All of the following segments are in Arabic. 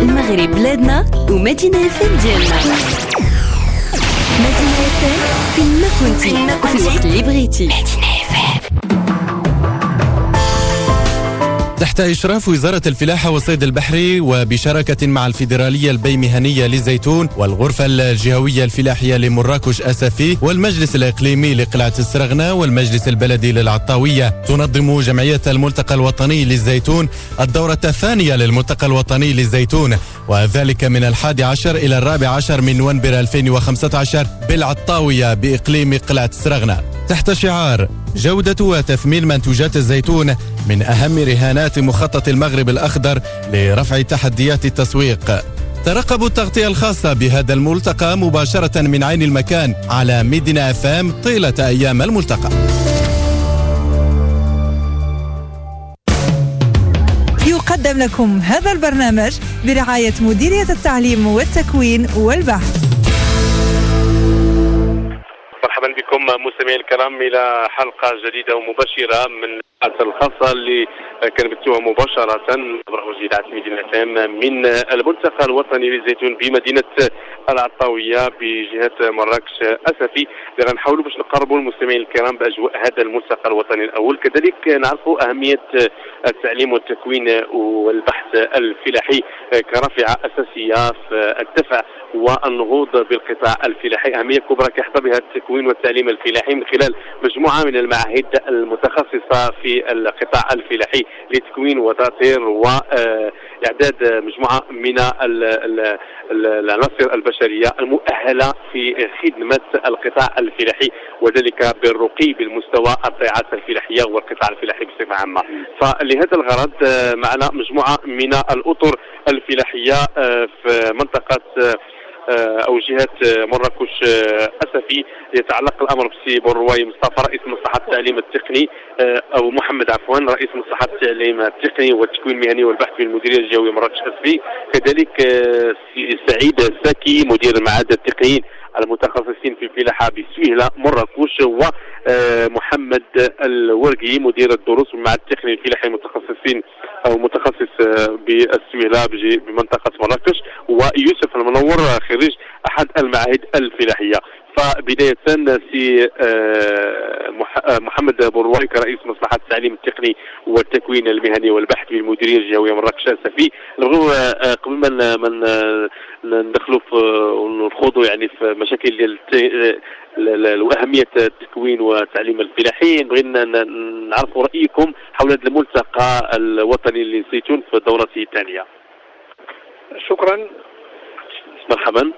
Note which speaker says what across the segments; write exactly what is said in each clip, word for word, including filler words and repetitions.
Speaker 1: المغرب بلادنا ومدينة اف ام ديالنا. مدينة اف ام فين ما كنتي وفي الوقت اللي بغيتي. مدينة اف ام
Speaker 2: تحت إشراف وزارة الفلاحة والصيد البحري وبشراكة مع الفيدرالية البيمهنية للزيتون والغرفة الجهوية الفلاحية لمراكش أسفي والمجلس الإقليمي لقلعة السرغنة والمجلس البلدي للعطاوية، تنظم جمعية الملتقى الوطني للزيتون الدورة الثانية للملتقى الوطني للزيتون، وذلك من الحادي عشر إلى الرابع عشر من نوفمبر ألفين وخمسة عشر بالعطاوية بإقليم قلعة السرغنة، تحت شعار جودة وتثمين منتوجات الزيتون من أهم رهانات مخطط المغرب الأخضر لرفع تحديات التسويق. ترقبوا التغطية الخاصة بهذا الملتقى مباشرة من عين المكان على مدينة اف ام طيلة أيام الملتقى.
Speaker 3: يقدم لكم هذا البرنامج برعاية مديرية التعليم والتكوين والبحث.
Speaker 4: مرحبا بكم مستمعي الكرام الى حلقه جديده ومباشره من الحلقه الخاصه اللي كنبثوها مباشره عبر اذاعه مدينه فام من الملتقى الوطني للزيتون بمدينه العطاويه بجهه مراكش اسفي، اللي غنحاولوا باش نقربوا المستمعين الكرام باجواء هذا الملتقى الوطني الاول، كذلك نعرفوا اهميه التعليم والتكوين والبحث الفلاحي كرافعه اساسيه في الدفع والنهوض بالقطاع الفلاحي، اهميه كبرى كيحظى بها التكوين والتعليم الفلاحي من خلال مجموعه من المعاهد المتخصصه في القطاع الفلاحي لتكوين وتطوير واعداد مجموعه من العناصر البشريه المؤهله في خدمه القطاع الفلاحي، وذلك بالرقي بالمستوى الضيعات الفلاحيه والقطاع الفلاحي بصفه عامه. فلهذا الغرض معنا مجموعه من الاطر الفلاحيه في منطقه او جهه مراكش اسفي. يتعلق الامر بسي بورواي مصطفى رئيس مصلحه التعليم التقني، او محمد عفوا رئيس مصلحه التعليم التقني والتكوين المهني والبحث في المديريه الجهويه مراكش اسفي، كذلك سي سعيد الساكي مدير المعهد التقنيين المتخصصين في الفلاحه بسويهله مراكش، ومحمد الورقي مدير الدروس بالمعهد التقني الفلاحي المتخصصين او متخصص بالسويهله بمنطقه مراكش، ويوسف المنور خريج احد المعاهد الفلاحيه. فبدايه سي محمد بورواي كرئيس مصلحه التعليم التقني والتكوين المهني والبحث في المديريه الجهويه مراكش اسفي، نبغيو قبل ما من ندخلوا ونخوضوا يعني في مشاكل ديال واهميه التكوين والتعليم الفلاحي، بغينا نعرفوا رايكم حول هذا الملتقى الوطني للزيتون في دورته الثانيه.
Speaker 5: شكرا.
Speaker 4: مرحبا.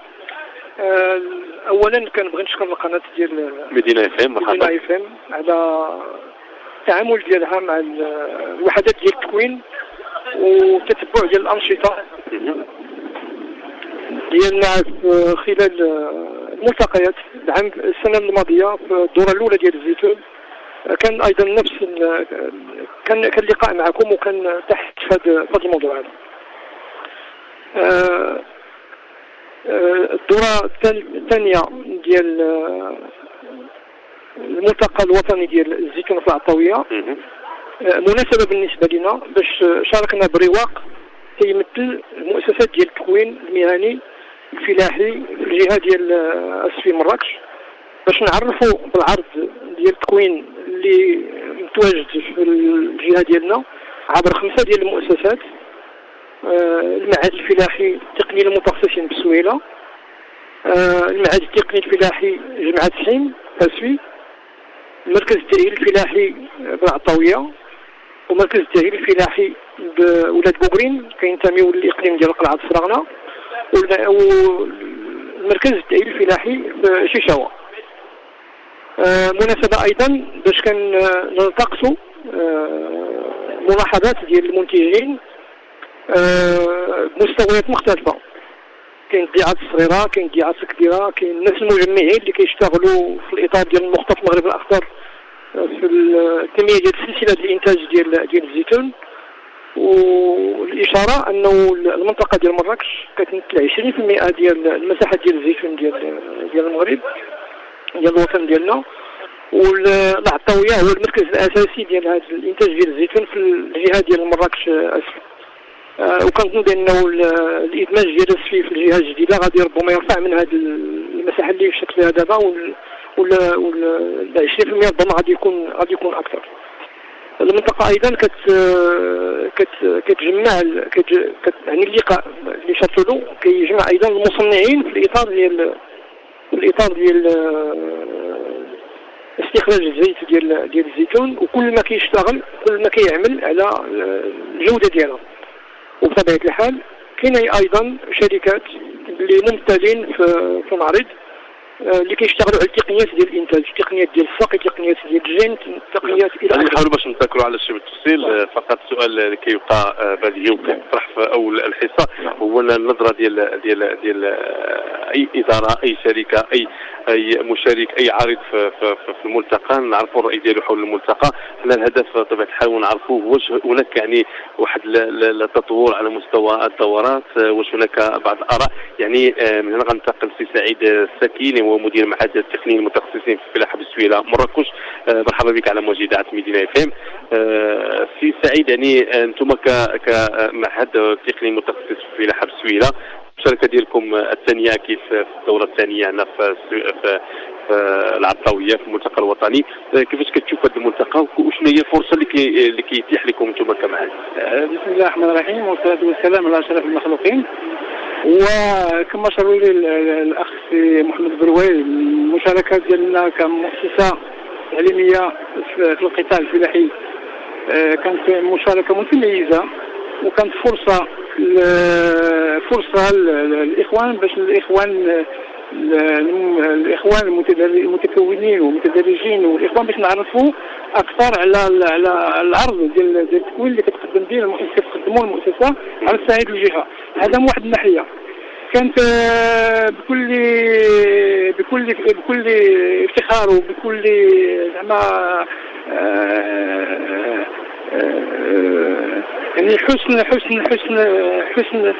Speaker 5: اولا كنبغي نشكر القناه ديال
Speaker 4: مدينه اف ام
Speaker 5: مدينه اف ام على التعامل ديالها مع الوحدات ديال التكوين وتتبع ديال الانشطه ديالنا خلال الملتقيات العام السنه الماضيه في الدوره الاولى ديال الزيتون. كان ايضا نفس كان كان لقاء معكم وكان تحت هذا الموضوع هذا. الدورة الثانية ديال الملتقى الوطني ديال الزيتون في العطاوية مناسبة بالنسبة لنا باش شاركنا برواق كيمثل المؤسسات ديال التكوين المهني الفلاحي في الجهة ديال اسفي مراكش، باش نعرفوا بالعرض ديال التكوين اللي متواجد في الجهة ديالنا عبر خمسة ديال المؤسسات: المعهد الفلاحي التقني للمتخصصين بسويلة، المعهد التقني الفلاحي جمعة سحيم اسفي، المركز التأهيل الفلاحي بالعطاوية، ومركز التأهيل الفلاحي بولاد بوغرين كينتميو للإقليم ديال قلعة السرغنة، والمركز التأهيل الفلاحي في شيشاوة. مناسبة أيضا باش كنلتقطوا ملاحظات ديال المنتجين بمستويات مختلفة. كاين الضيعات الصغيرة، كاين الضيعات الكبيرة، كاين الناس المجمعين اللي كيشتغلوا في الإطار ديال مخطط المغرب الأخضر في التنمية ديال سلسلة الإنتاج ديال ديال الزيتون. والإشارة أنه المنطقة ديال مراكش كتمثل عشرين بالمئة ديال المساحة ديال الزيتون ديال ديال المغرب ديال الوطن ديالنا، والعطاوية هو المركز الأساسي ديال هذا الإنتاج ديال الزيتون في الجهة ديال مراكش أسفل. آه وكنظن بانه الادماج ديال السفي في الجهه الجديده غادي ربما يرفع من هذه المساحه اللي شكل لها دابا، ولا ولا عشرين بالمئة ربما غادي يكون غادي يكون اكثر. المنطقه ايضا كت كت كتجمع كت يعني اللقاء اللي شاتلو كيجمع ايضا المصنعين في الاطار ديال الاطار ديال استخراج الزيت ديال ديال الزيتون، وكل ما كيشتغل كل ما كيعمل على الجوده ديالها. وبطبيعه الحال كاين ايضا شركات اللي ممثلين في في المعرض اللي كيشتغلوا على التقنيات ديال الانتاج، التقنيات ديال السقي، التقنيات ديال الجين، التقنيات الى اخره.
Speaker 4: نحاولوا باش نذكروا على الشيء بالتفصيل. فقط سؤال اللي كيبقى بديهي وكيطرح في اول الحصه هو النظره ديال ديال ديال اي اداره، اي شركه، اي اي مشارك، اي عارض في, في, في الملتقى، نعرفوا الراي ديالو حول الملتقى. حنا الهدف طبيعه الحال نعرفوا واش هناك يعني واحد التطور على مستوى الدورات، واش هناك بعض الاراء. يعني من هنا غنتقل سي سعيد السكين هو مدير معهد التقنيين المتخصصين في الفلاحه بالسويله مراكش. مرحبا بك على موجة اذاعه مدينه اف ام. سي سعيد، يعني انتم كمعهد تقني متخصص في الفلاحه بالسويله، المشاركه ديالكم الثانيه اكيد في الدوره الثانيه هنا في في العطاويه في الملتقى الوطني. كيفاش كتشوف هذا الملتقى وشنو هي الفرصه اللي كي اللي كيتيح لكم انتم كمعهد؟
Speaker 6: بسم الله الرحمن الرحيم، والصلاه والسلام على اشرف المخلوقين. وكما شرح لي الاخ محمد بروي، المشاركه ديالنا كمؤسسه تعليميه في القطاع الفلاحي كانت مشاركه متميزه، وكانت فرصه فرصه للاخوان باش الاخوان الاخوان المتكونين والمتدرجين والاخوان باش نعرفوا اكثر على على العرض ديال ديال التكوين اللي كتقدم به المؤسسه كتقدموا المؤسسه على الصعيد الجهه. هذا من واحد الناحيه. كانت بكل بكل بكل افتخار وبكل زعما يعني حسن حسن حسن حسن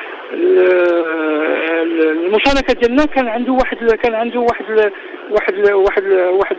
Speaker 6: المشاركه ديالنا. كان عنده واحد كان عنده واحد واحد واحد واحد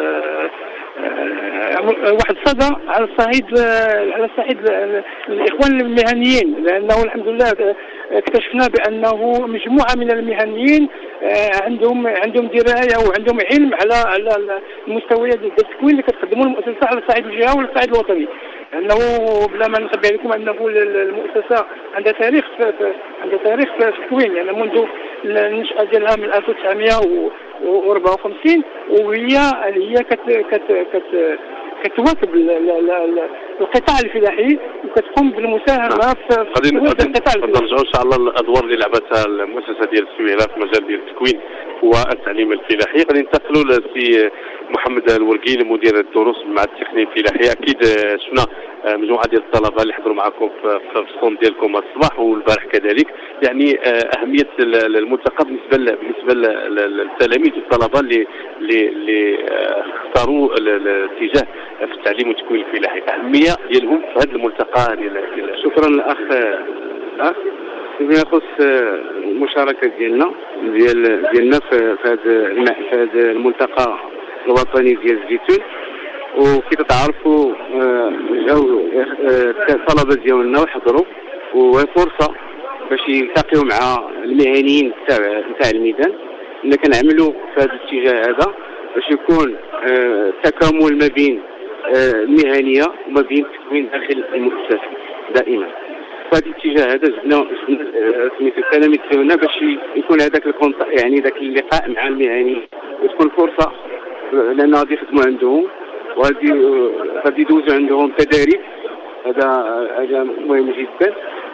Speaker 6: واحد صدى على الصعيد على الصعيد الاخوان المهنيين، لانه الحمد لله اكتشفنا بانه مجموعه من المهنيين عندهم عندهم درايه وعندهم علم على على المستويات ديال التكوين اللي كتقدموا المؤسسه على الصعيد الجهوي وعلى الصعيد الوطني. لانه بلا ما نخبي عليكم انه المؤسسه عندها تاريخ في عندها تاريخ في التكوين، يعني منذ النشأة ديالها من ألف وتسعمائة وأربعة وخمسين، وهي هي كت كت كت كتواكب القطاع الفلاحي وكتقوم بالمساهمه في القطاع الفلاحي.
Speaker 4: نرجعوا ان شاء الله الادوار اللي لعبتها المؤسسه ديال السويله في مجال ديال التكوين والتعليم الفلاحي. غادي ننتقلوا للسي محمد الورقي مدير الدروس مع التقني الفلاحي. اكيد شفنا مجموعه ديال الطلبه اللي حضروا معكم في الصوم ديالكم الصباح والبارح كذلك. يعني اهميه الملتقى بالنسبه بالنسبه للتلاميذ والطلبه اللي اللي اختاروا الاتجاه في التعليم والتكوين الفلاحي، اهميه ديالهم في هذا الملتقى ديال.
Speaker 6: شكرا الاخ الاخ فيما يخص المشاركه ديالنا ديال ديالنا في هذا في هذا الملتقى الوطني ديال الزيتون. وكي تعرفوا جاو الطلبه ديالنا وحضروا، وهي فرصه باش يلتقيوا مع المهنيين تاع تاع الميدان اللي كنعملوا في هذا الاتجاه هذا، باش يكون تكامل ما بين المهنيه وما بين التكوين داخل المؤسسه دائما. في هذا الاتجاه هذا جبنا سميتو التلاميذ ديالنا باش يكون هذاك يعني ذاك اللقاء مع المهنيين، وتكون فرصه لان غادي يخدموا عندهم وغادي غادي يدوزوا عندهم تدريب. هذا هذا مهم جدا.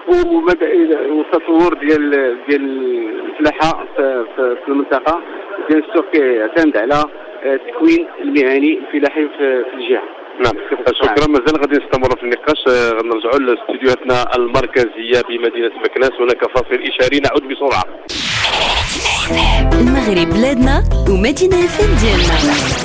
Speaker 6: والتطور ديال ديال الفلاحه في, في المنطقه ديال السوق يعتمد على التكوين المهني الفلاحي في الجهه.
Speaker 4: نعم، شكرا. مازال غادي نستمر في النقاش. غنرجعوا لاستديوهاتنا المركزيه بمدينه مكناس. هناك فاصل اشاري، نعود بسرعه.
Speaker 1: المغرب بلادنا ومدينه اف ام ديالنا.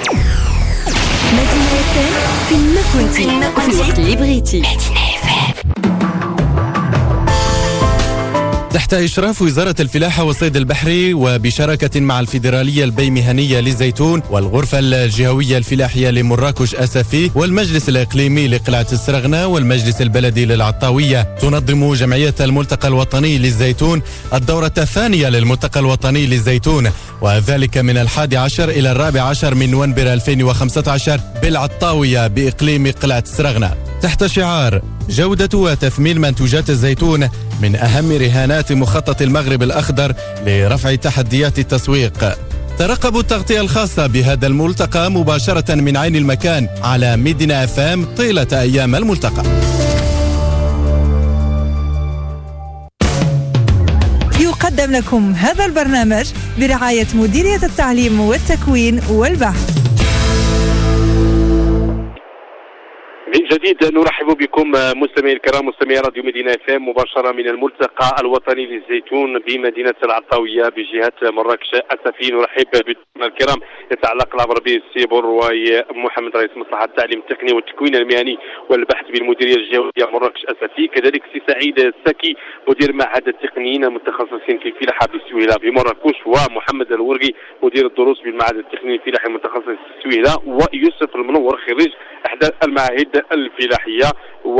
Speaker 1: مدينه اف ام فين ما كنتي وفي الوقت اللي بغيتي.
Speaker 2: تحت إشراف وزارة الفلاحة والصيد البحري وبشراكة مع الفيدرالية البيمهنية للزيتون والغرفة الجهوية الفلاحية لمراكش أسفي والمجلس الإقليمي لقلعة السرغنة والمجلس البلدي للعطاوية، تنظم جمعية الملتقى الوطني للزيتون الدورة الثانية للملتقى الوطني للزيتون، وذلك من الحادي عشر إلى الرابع عشر من نوفمبر ألفين وخمسة عشر بالعطاوية بإقليم قلعة السرغنة، تحت شعار جودة وتثمين منتوجات الزيتون من أهم رهانات مخطط المغرب الأخضر لرفع تحديات التسويق. ترقبوا التغطية الخاصة بهذا الملتقى مباشرة من عين المكان على ميدينا اف ام طيلة أيام الملتقى.
Speaker 3: يقدم لكم هذا البرنامج برعاية مديرية التعليم والتكوين والبحث.
Speaker 4: من جديد نرحب بكم مستمعي الكرام مستمعي راديو مدينة اف ام مباشرة من الملتقى الوطني للزيتون بمدينة العطاوية بجهة مراكش أسفي. نرحب بضيوفنا الكرام يتعلق الأمر به السي بروي محمد رئيس مصلحة التعليم التقني والتكوين المهني والبحث بالمديرية الجهوية مراكش أسفي، كذلك السي سعيد السكي مدير معهد التقنيين المتخصصين في الفلاحة بالسويلة بمراكش، ومحمد الورقي مدير الدروس بالمعهد التقني الفلاحي المتخصص في السويلة، ويوسف المنور خريج إحدى المعاهد الفلاحية.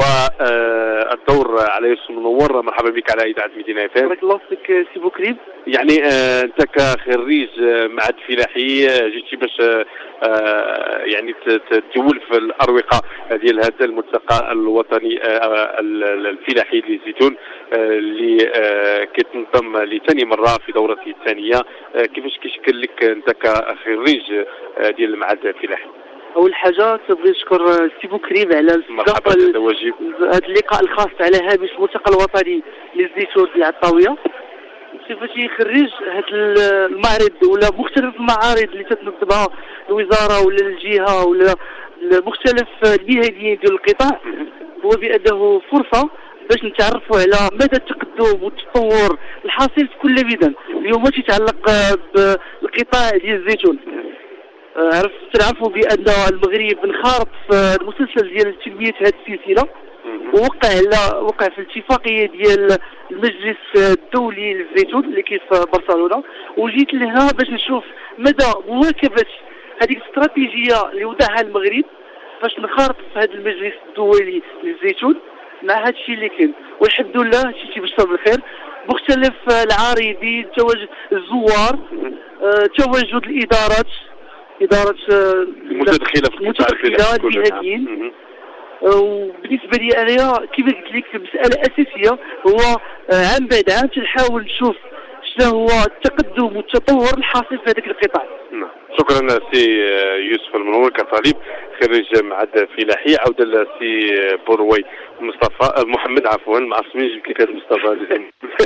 Speaker 4: والدور على يوسف المنور، مرحبا بك على إذاعة مدينة اف ام.
Speaker 6: بارك الله فيك سي بوكريب.
Speaker 4: يعني آه انت كخريج معهد فلاحي جيتي باش آه يعني تجول في الاروقه ديال هذا الملتقى الوطني آه الفلاحي للزيتون آه اللي آه كيتنظم لثاني مره في دورته الثانيه. آه كيفاش كيشكل لك انت كخريج آه ديال المعهد الفلاحي؟
Speaker 6: اول حاجه تبغي نشكر سي بوكريب على
Speaker 4: مرحبا بالواجب
Speaker 6: هذا اللقاء الخاص على هامش الملتقى الوطني للزيتون بالعطاويه. كيفاش يخرج هذا المعرض ولا مختلف المعارض اللي تتنظمها الوزاره ولا الجهه ولا مختلف المهنيين ديال القطاع، هو بانه فرصه باش نتعرفوا على مدى التقدم والتطور الحاصل في كل ميدان. اليوم ما يتعلق بالقطاع ديال الزيتون، عرفت تعرفوا بان المغرب انخرط في المسلسل ديال تنميه هذه السلسله، ووقع على وقع في الاتفاقيه ديال المجلس الدولي للزيتون اللي كاين في برشلونه، وجيت لهنا باش نشوف مدى مواكبه هذه الاستراتيجيه اللي وضعها المغرب باش نخرط في هذا المجلس الدولي للزيتون مع هذا الشيء اللي كاين. والحمد لله شي تيبشر بالخير، مختلف العارضين، تواجد الزوار، تواجد الادارات اداره
Speaker 4: المتدخله في
Speaker 6: المتدخله المهنيين. وبالنسبه لي انا كيف قلت لك مساله اساسيه هو عام بعد عام تنحاول نشوف شنو هو التقدم والتطور الحاصل في هذاك القطاع.
Speaker 4: شكرا سي يوسف المنور كطالب خريج معهد فلاحي. عوده لسي بروي مصطفى محمد عفوا ما عرفتش منين جبت لك هذا مصطفى.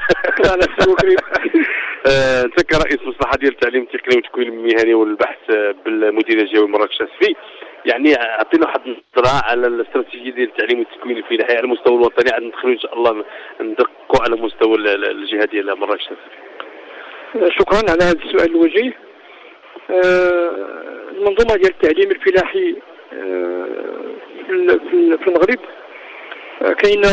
Speaker 4: انت كرئيس مصلحه ديال التعليم التقني والتكوين المهني والبحث بالمديريه الجهويه مراكش أسفي، يعني اعطينا واحد النظره على الاستراتيجيه ديال التعليم والتكوين الفلاحي على المستوى الوطني، عاد ندخلوا ان شاء الله ندقوا على مستوى الجهه ديال مراكش أسفي.
Speaker 5: شكرا على هذا السؤال الوجيه. المنظومه ديال التعليم الفلاحي في المغرب كاينه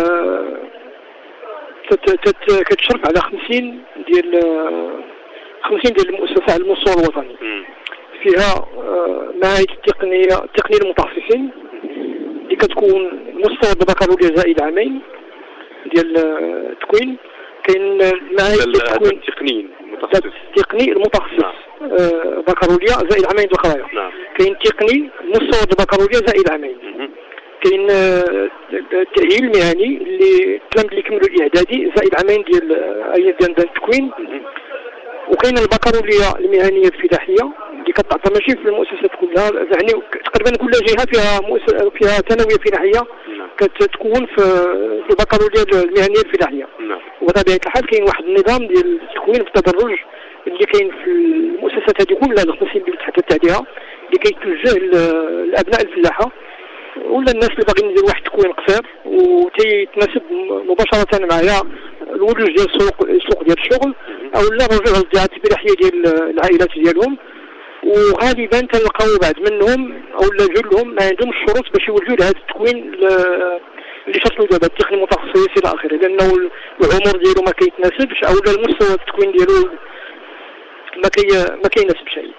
Speaker 5: كتشرف على خمسين ديال خمسين ديال المؤسسات على المستوى الوطني. فيها معاهد التقنيه التقنيه المتخصصين اللي كتكون مستوى البكالوريا زائد عامين ديال التكوين. كاين معاهد التكوين
Speaker 4: التقنيين
Speaker 5: المتخصص التقني المتخصص بكالوريا زائد عامين بكالوريا.
Speaker 4: نعم.
Speaker 5: كاين تقني مستوى البكالوريا زائد عامين. كاين التأهيل المهني اللي التلاميذ اللي كملوا الاعدادي زائد عامين ديال ديال التكوين. وكاين البكالوريا المهنيه الفلاحيه اللي كتعطى ماشي في المؤسسات كلها، يعني تقريبا كل جهه فيها مؤسسه فيها ثانويه فلاحيه كتكون في البكالوريا المهنيه الفلاحيه. وبطبيعه الحال كاين واحد النظام ديال التكوين بالتدرج اللي كاين في المؤسسات هذه كلها الخمسين اللي تحدثت عليها، اللي كيتوجه لابناء الفلاحه ولا الناس اللي باغيين يديروا واحد التكوين قصير وتيتناسب مباشره معايا الولوج ديال السوق السوق ديال الشغل او لا رجوع للجهات الفلاحيه ديال العائلات ديالهم. وغالبا تلقاو بعض منهم او لا جلهم ما عندهمش الشروط باش يولوا لهذا التكوين اللي شرط له دابا التقني المتخصص الى اخره، لانه العمر ديالو ما كيتناسبش او المستوى التكوين ديالو ما كي ما كيناسبش شيء.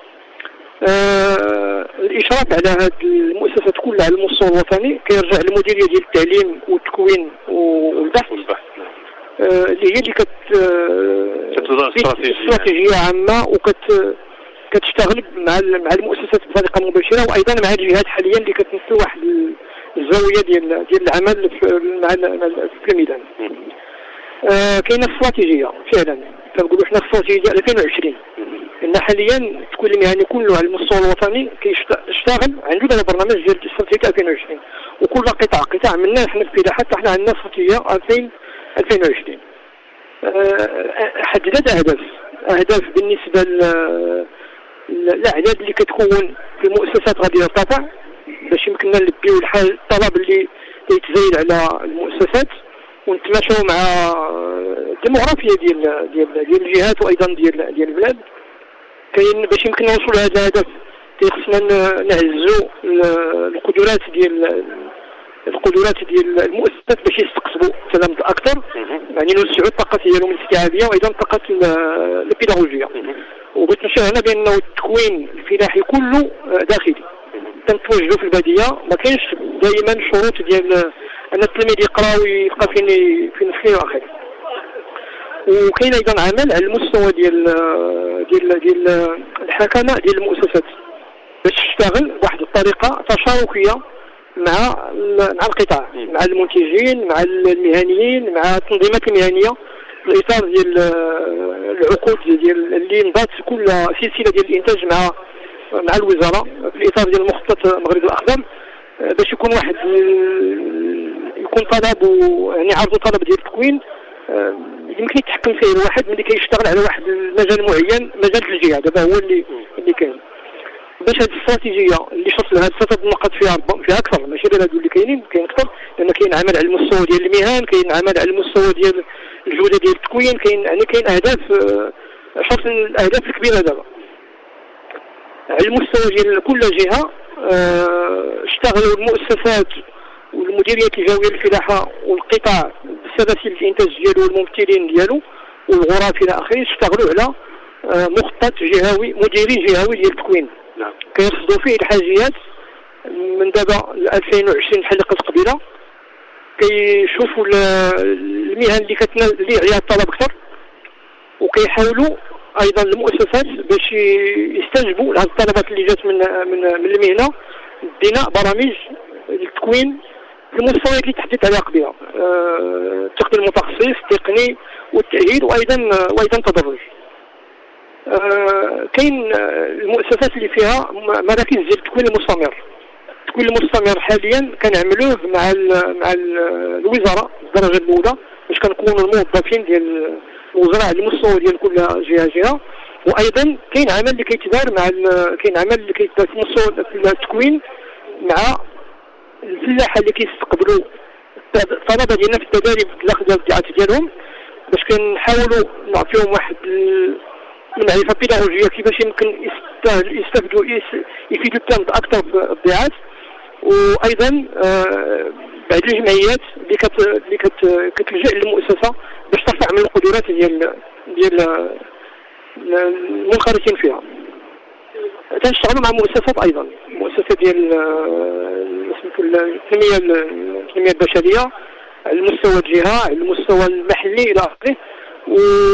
Speaker 5: آه الاشراف على هذه المؤسسات كلها على المستوى الوطني كيرجع للمديريه ديال التعليم والتكوين والبحث آه اللي هي اللي كت
Speaker 4: كتوضع
Speaker 5: استراتيجيه عامه وكت كتشتغل مع مع المؤسسات بطريقه مباشره، وايضا مع الجهات حاليا اللي كتمثل واحد الزاويه ديال ديال العمل في مع في الميدان. آه كاينه استراتيجيه فعلا كنقولوا حنا استراتيجيه ألفين وعشرين، ان حاليا التكوين المهني كله على المستوى الوطني كيشتغل عنده دابا برنامج ديال استراتيجيه ألفين وعشرين، وكل قطاع قطاع منا حنا في الفلاحه حتى حنا عندنا استراتيجيه ألفين وعشرين. آه حددت اهداف اهداف بالنسبه للاعداد اللي كتكون في المؤسسات غادي يرتفع باش يمكننا نلبيو الحال الطلب اللي كيتزايد على المؤسسات ونتماشاو مع الديموغرافيا ديال ديال ديال الجهات وايضا ديال ديال البلاد. كاين باش يمكننا نوصلوا لهذا الهدف خصنا نعززوا القدرات ديال القدرات ديال المؤسسات باش يستقطبوا تلاميذ اكثر، يعني نوسعوا الطاقه ديالهم الاستيعابيه وايضا الطاقه البيداغوجيه. وبغيت نشير هنا بانه التكوين الفلاحي كله داخلي تنتوجدوا في الباديه، ما كاينش دائما شروط ديال ان التلميذ يقرا ويبقى فين فين فين واخر. وكاين ايضا عمل على المستوى ديال ديال ديال الحكمه ديال المؤسسات باش تشتغل بواحد الطريقه تشاركيه مع مع القطاع، مع المنتجين، مع المهنيين، مع التنظيمات المهنيه في الاطار ديال العقود ديال اللي نضات كل سلسله ديال الانتاج مع مع الوزاره في الاطار ديال مخطط مغرب الاخضر، باش يكون واحد يكون طلب يعني عرض طلب ديال التكوين يمكن يتحكم فيه الواحد ملي كيشتغل على واحد المجال معين، مجال الجهه دابا هو اللي اللي كاين. باش هذه الاستراتيجيه اللي شرط لها ستة نقاط فيها فيها اكثر ماشي غير هادو اللي كاينين، كاين اكثر لان كاين عمل على المستوى ديال المهن، كاين عمل على المستوى ديال الجوده ديال التكوين، كاين يعني كاين اهداف شرط الاهداف الكبيره دابا على المستوى ديال كل جهه. اشتغلوا المؤسسات والمديريات الجويه للفلاحه والقطاع بسلاسل الانتاج ديالو والممثلين ديالو والغرف الى اخره، اشتغلوا على مخطط جهوي مديري جهوي ديال التكوين كيرصدوا فيه الحاجيات من دابا ألفين وعشرين الحلقه القبيله، كيشوفوا المهن اللي كتنال اللي عليها الطلب اكثر، وكيحاولوا ايضا المؤسسات باش يستجبوا لهذه الطلبات اللي جات من من من المهنه بناء برامج التكوين في المستويات اللي تحدثت عليها قبيله، التقني المتخصص، التقني والتاهيل وايضا وايضا التدرج. آه كاين المؤسسات اللي فيها مراكز ديال التكوين المستمر. التكوين المستمر حاليا كنعملوه مع ال مع ال الوزاره الدرجه الاولى باش كنكونوا الموظفين ديال الوزاره على المستوى ديال كل جهه جهه، وايضا كاين عمل اللي كيتدار مع كاين عمل اللي كيتدار في مستوى التكوين مع الفلاحه اللي كيستقبلوا الطلبه ديالنا في التدريب الاخذ الابداعات ديالهم، باش كنحاولوا نعطيهم واحد المعرفه بيداغوجيه كيفاش يمكن يستافدوا يفيدوا التلاميذ اكثر في الابداعات. وايضا آه بعض الجمعيات اللي كت اللي كت كتلجا للمؤسسه باش ترفع من القدرات ديال ديال المنخرطين فيها. تنشتغلوا مع مؤسسات ايضا مؤسسات ديال التنميه التنميه البشريه على المستوى الجهه على المستوى المحلي الى اخره. و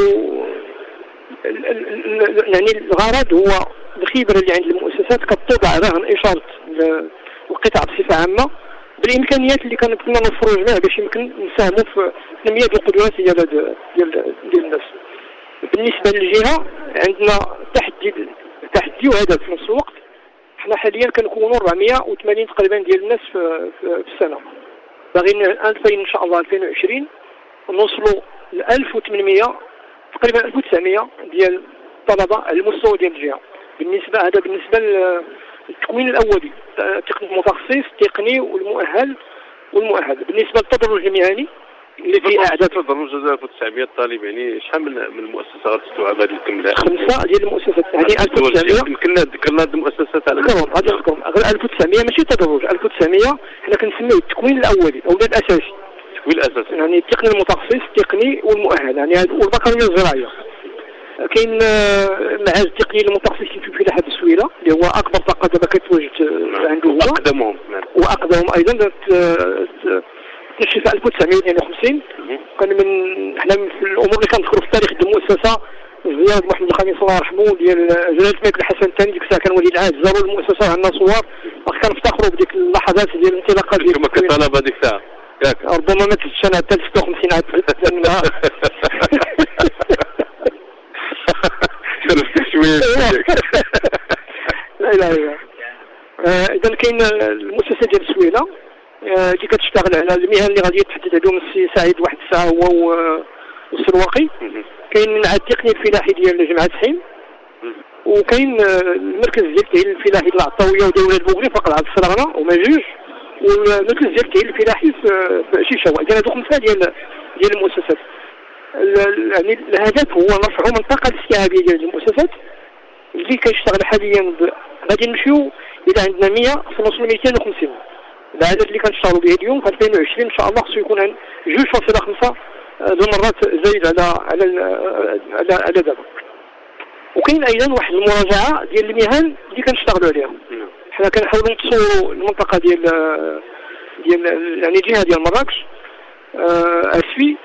Speaker 5: يعني الغرض هو الخبره اللي عند المؤسسات كتوضع رهن اشاره القطاع بصفه عامه بالامكانيات اللي كنا نوفروا جميع باش يمكن نساهموا في تنميه القدرات ديال ديال ديال الناس. بالنسبه للجهه عندنا تحدي تحدي وهدف في نفس الوقت. حنا حاليا كنكونوا أربعمائة وثمانين تقريبا ديال الناس في, في السنه، باغيين ألفين ان شاء الله ألفين وعشرين نوصلوا ل ألف وثمانمائة تقريبا ألف وتسعمائة ديال الطلبه على المستوى ديال الجهه. بالنسبه هذا بالنسبه للتكوين الاولي التقني المتخصص التقني والمؤهل والمؤهل. بالنسبه للتدرج المهني اللي فيه اعداد
Speaker 4: تدرج ألف وتسعمائة طالب. يعني شحال من من المؤسسه غتستوعب هذه الكمله؟
Speaker 5: خمسه ديال المؤسسات يعني ألف وتسعمائة.
Speaker 4: يمكن ذكرنا هذه المؤسسات على
Speaker 5: نذكرهم غادي نذكرهم غير ألف وتسعمائة ماشي تدرج. ألف وتسعمائة حنا كنسميوه التكوين الاولي او الاساسي.
Speaker 4: التكوين الاساسي
Speaker 5: يعني التقني المتخصص التقني والمؤهل يعني والبكالوريا الزراعيه. كاين معهد التقني المتخصص في الفلاحه بالسويله اللي هو اكبر طاقه دابا كتواجد عنده هو
Speaker 4: واقدمهم
Speaker 5: واقدمهم ايضا تنشئ في ألف وتسعمائة واثنين وخمسين. كان من حنا في الامور اللي كنذكروا في التاريخ ديال المؤسسه زياد محمد الخميس الله يرحمه ديال جلاله الملك الحسن الثاني ديك الساعه كان ولي العهد زاروا المؤسسه عندنا صور كنفتخروا بديك اللحظات ديال الانطلاقه ديال
Speaker 4: كما كطلبه ديك الساعه ياك
Speaker 5: ربما ما تزيدش انا حتى ستة وخمسين عام لانها
Speaker 4: شويه
Speaker 5: لا لا لا. اذا كاين المؤسسه ديال السويله اللي كتشتغل على المهن اللي غادي يتحدث عليهم السي سعيد واحد الساعه هو والسرواقي. كاين المعهد التقني الفلاحي ديال جامعه سحيم، وكاين المركز ديال التاهيل الفلاحي ديال العطاويه ودوله البوغري في قلعه السرغنه هما جوج، والمركز ديال التاهيل الفلاحي في شيشاوه. اذا هذو خمسه ديال ديال المؤسسات. يعني الهدف هو نرفعوا من الطاقه الاستيعابيه ديال المؤسسات اللي كيشتغل حاليا. غادي نمشيو الى عندنا مئة سنوصلوا مئتين وخمسين. العدد اللي كنشتغلوا به اليوم في ألفين وعشرين ان شاء الله خصو يكون جوج فاصلة خمسة المرات زايد على على على على دابا. وكاين ايضا واحد المراجعه ديال المهن اللي كنشتغلوا عليها. حنا كنحاولوا نتصوروا المنطقه ديال ديال يعني الجهه ديال مراكش اسفي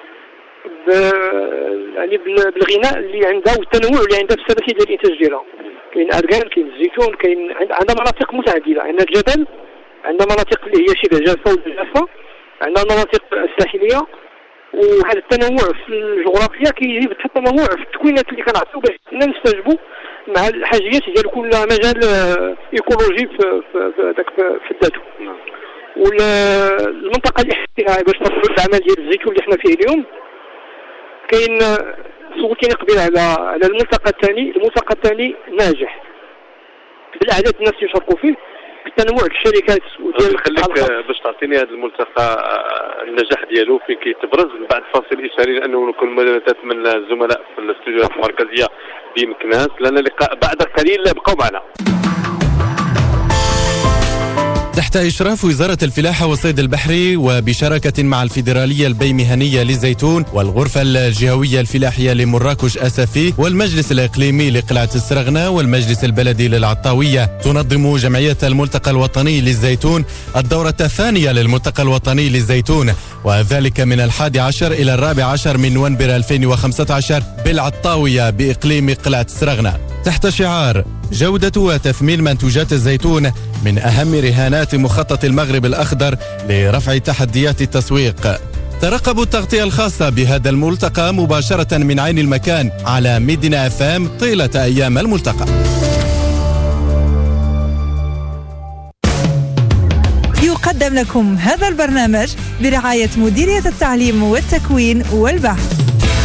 Speaker 5: يعني بالغناء اللي عندها والتنوع اللي عندها في السلاسل ديال الانتاج ديالها. كاين ارغان، كاين الزيتون، كاين عندها مناطق متعدده. عندنا الجبل، عندنا مناطق اللي هي شبه جافه وجافه، عندنا المناطق الساحليه. وهذا التنوع في الجغرافيا كيجيب حتى التنوع في التكوينات اللي كنعطيو باش نستجبوا مع الحاجيات ديال كل مجال ايكولوجي في في ذاك في ذاته. والمنطقه اللي حكيتها باش نرفعوا العمل ديال الزيتون اللي حنا فيه اليوم، كاين صوتين قبيل على على الملتقى الثاني. الملتقى الثاني ناجح بالاعداد الناس اللي يشاركوا فيه، بالتنوع الشركات وديال.
Speaker 4: خليك باش تعطيني هذا الملتقى النجاح ديالو فين كيتبرز من بعد فاصل اشاري، لانه نكون مداخلات من الزملاء في الاستوديوهات المركزيه بمكناس. لنا لقاء بعد قليل، بقوا معنا.
Speaker 2: تحت إشراف وزارة الفلاحة والصيد البحري وبشراكة مع الفيدرالية البيمهنية للزيتون والغرفة الجهوية الفلاحية لمراكش أسفي والمجلس الإقليمي لقلعة السرغنة والمجلس البلدي للعطاوية، تنظم جمعية الملتقى الوطني للزيتون الدورة الثانية للملتقى الوطني للزيتون، وذلك من الحادي عشر إلى الرابع عشر من نوفمبر ألفين وخمسة عشر بالعطاوية بإقليم قلعة السرغنة، تحت شعار جودة وتثمين منتوجات الزيتون من أهم رهانات مخطط المغرب الأخضر لرفع تحديات التسويق. ترقبوا التغطية الخاصة بهذا الملتقى مباشرة من عين المكان على ميدنا اف ام طيلة أيام الملتقى.
Speaker 3: يقدم لكم هذا البرنامج برعاية مديرية التعليم والتكوين والبحث.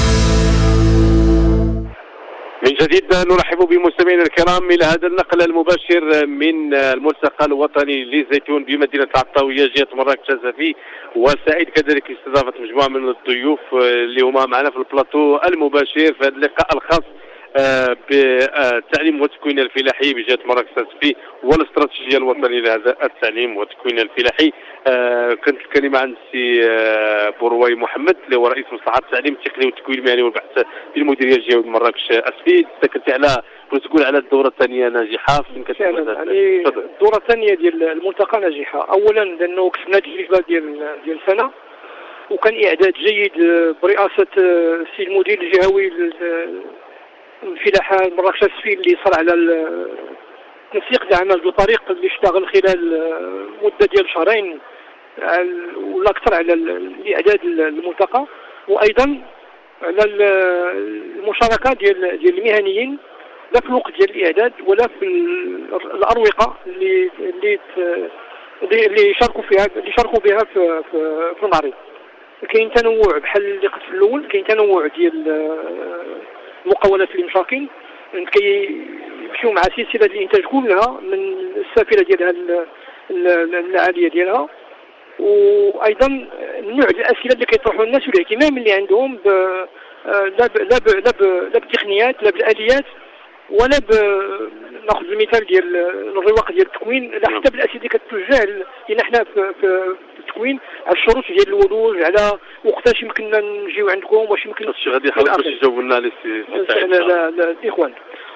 Speaker 4: من جديد نرحب بمستمعينا الكرام الى هذا النقل المباشر من الملتقى الوطني للزيتون بمدينه العطاويه جهه مراكش أسفي، وسعيد كذلك استضافه مجموعه من الضيوف اللي هما معنا في البلاطو المباشر في هذا اللقاء الخاص بالتعليم والتكوين الفلاحي بجهه مراكش أسفي والاستراتيجيه الوطنيه لهذا التعليم والتكوين الفلاحي. كانت الكلمه عن السي بروي محمد اللي هو رئيس مصلحه التعليم التقني والتكوين المهني والبحث بالمديريه الجهويه مراكش أسفي. تكلمتي على كنت تقول على الدوره الثانيه ناجحه فين
Speaker 5: كتفعل. يعني الدوره الثانيه ديال الملتقى ناجحه، اولا لانه كسبنا تجربه ديال ديال سنه، وكان اعداد جيد برئاسه السي المدير الجهوي الفلاحه مراكش أسفي اللي صار على تنسيق العمل بطريق اللي اشتغل خلال مده ديال شهرين ولا اكثر على الاعداد الملتقى، وايضا على المشاركه ديال ديال المهنيين لا في الوقت ديال الاعداد ولا في الاروقه اللي اللي اللي شاركوا فيها اللي شاركوا بها في في, في المعرض. كاين تنوع بحال اللي قلت في الاول، كاين تنوع ديال المقاولات اللي مشاركين، كيمشيو مع سلسله الانتاج كلها من السافله ديالها العاليه ديالها. وايضا النوع ديال الاسئله اللي كيطرحوا الناس والاهتمام اللي عندهم ب لا ب لا ب لا ب لا بالتقنيات لا بالاليات ولا ب ناخذ المثال ديال الرواق ديال التكوين، لا حتى بالاسئله اللي كتوجه لنا حنا في, في التكوين على الشروط ديال الولوج، على وقتاش يمكننا نجيو عندكم، واش يمكن
Speaker 4: هادشي غادي يحاول باش يجاوب لنا على السي
Speaker 5: لا لا الاخوان.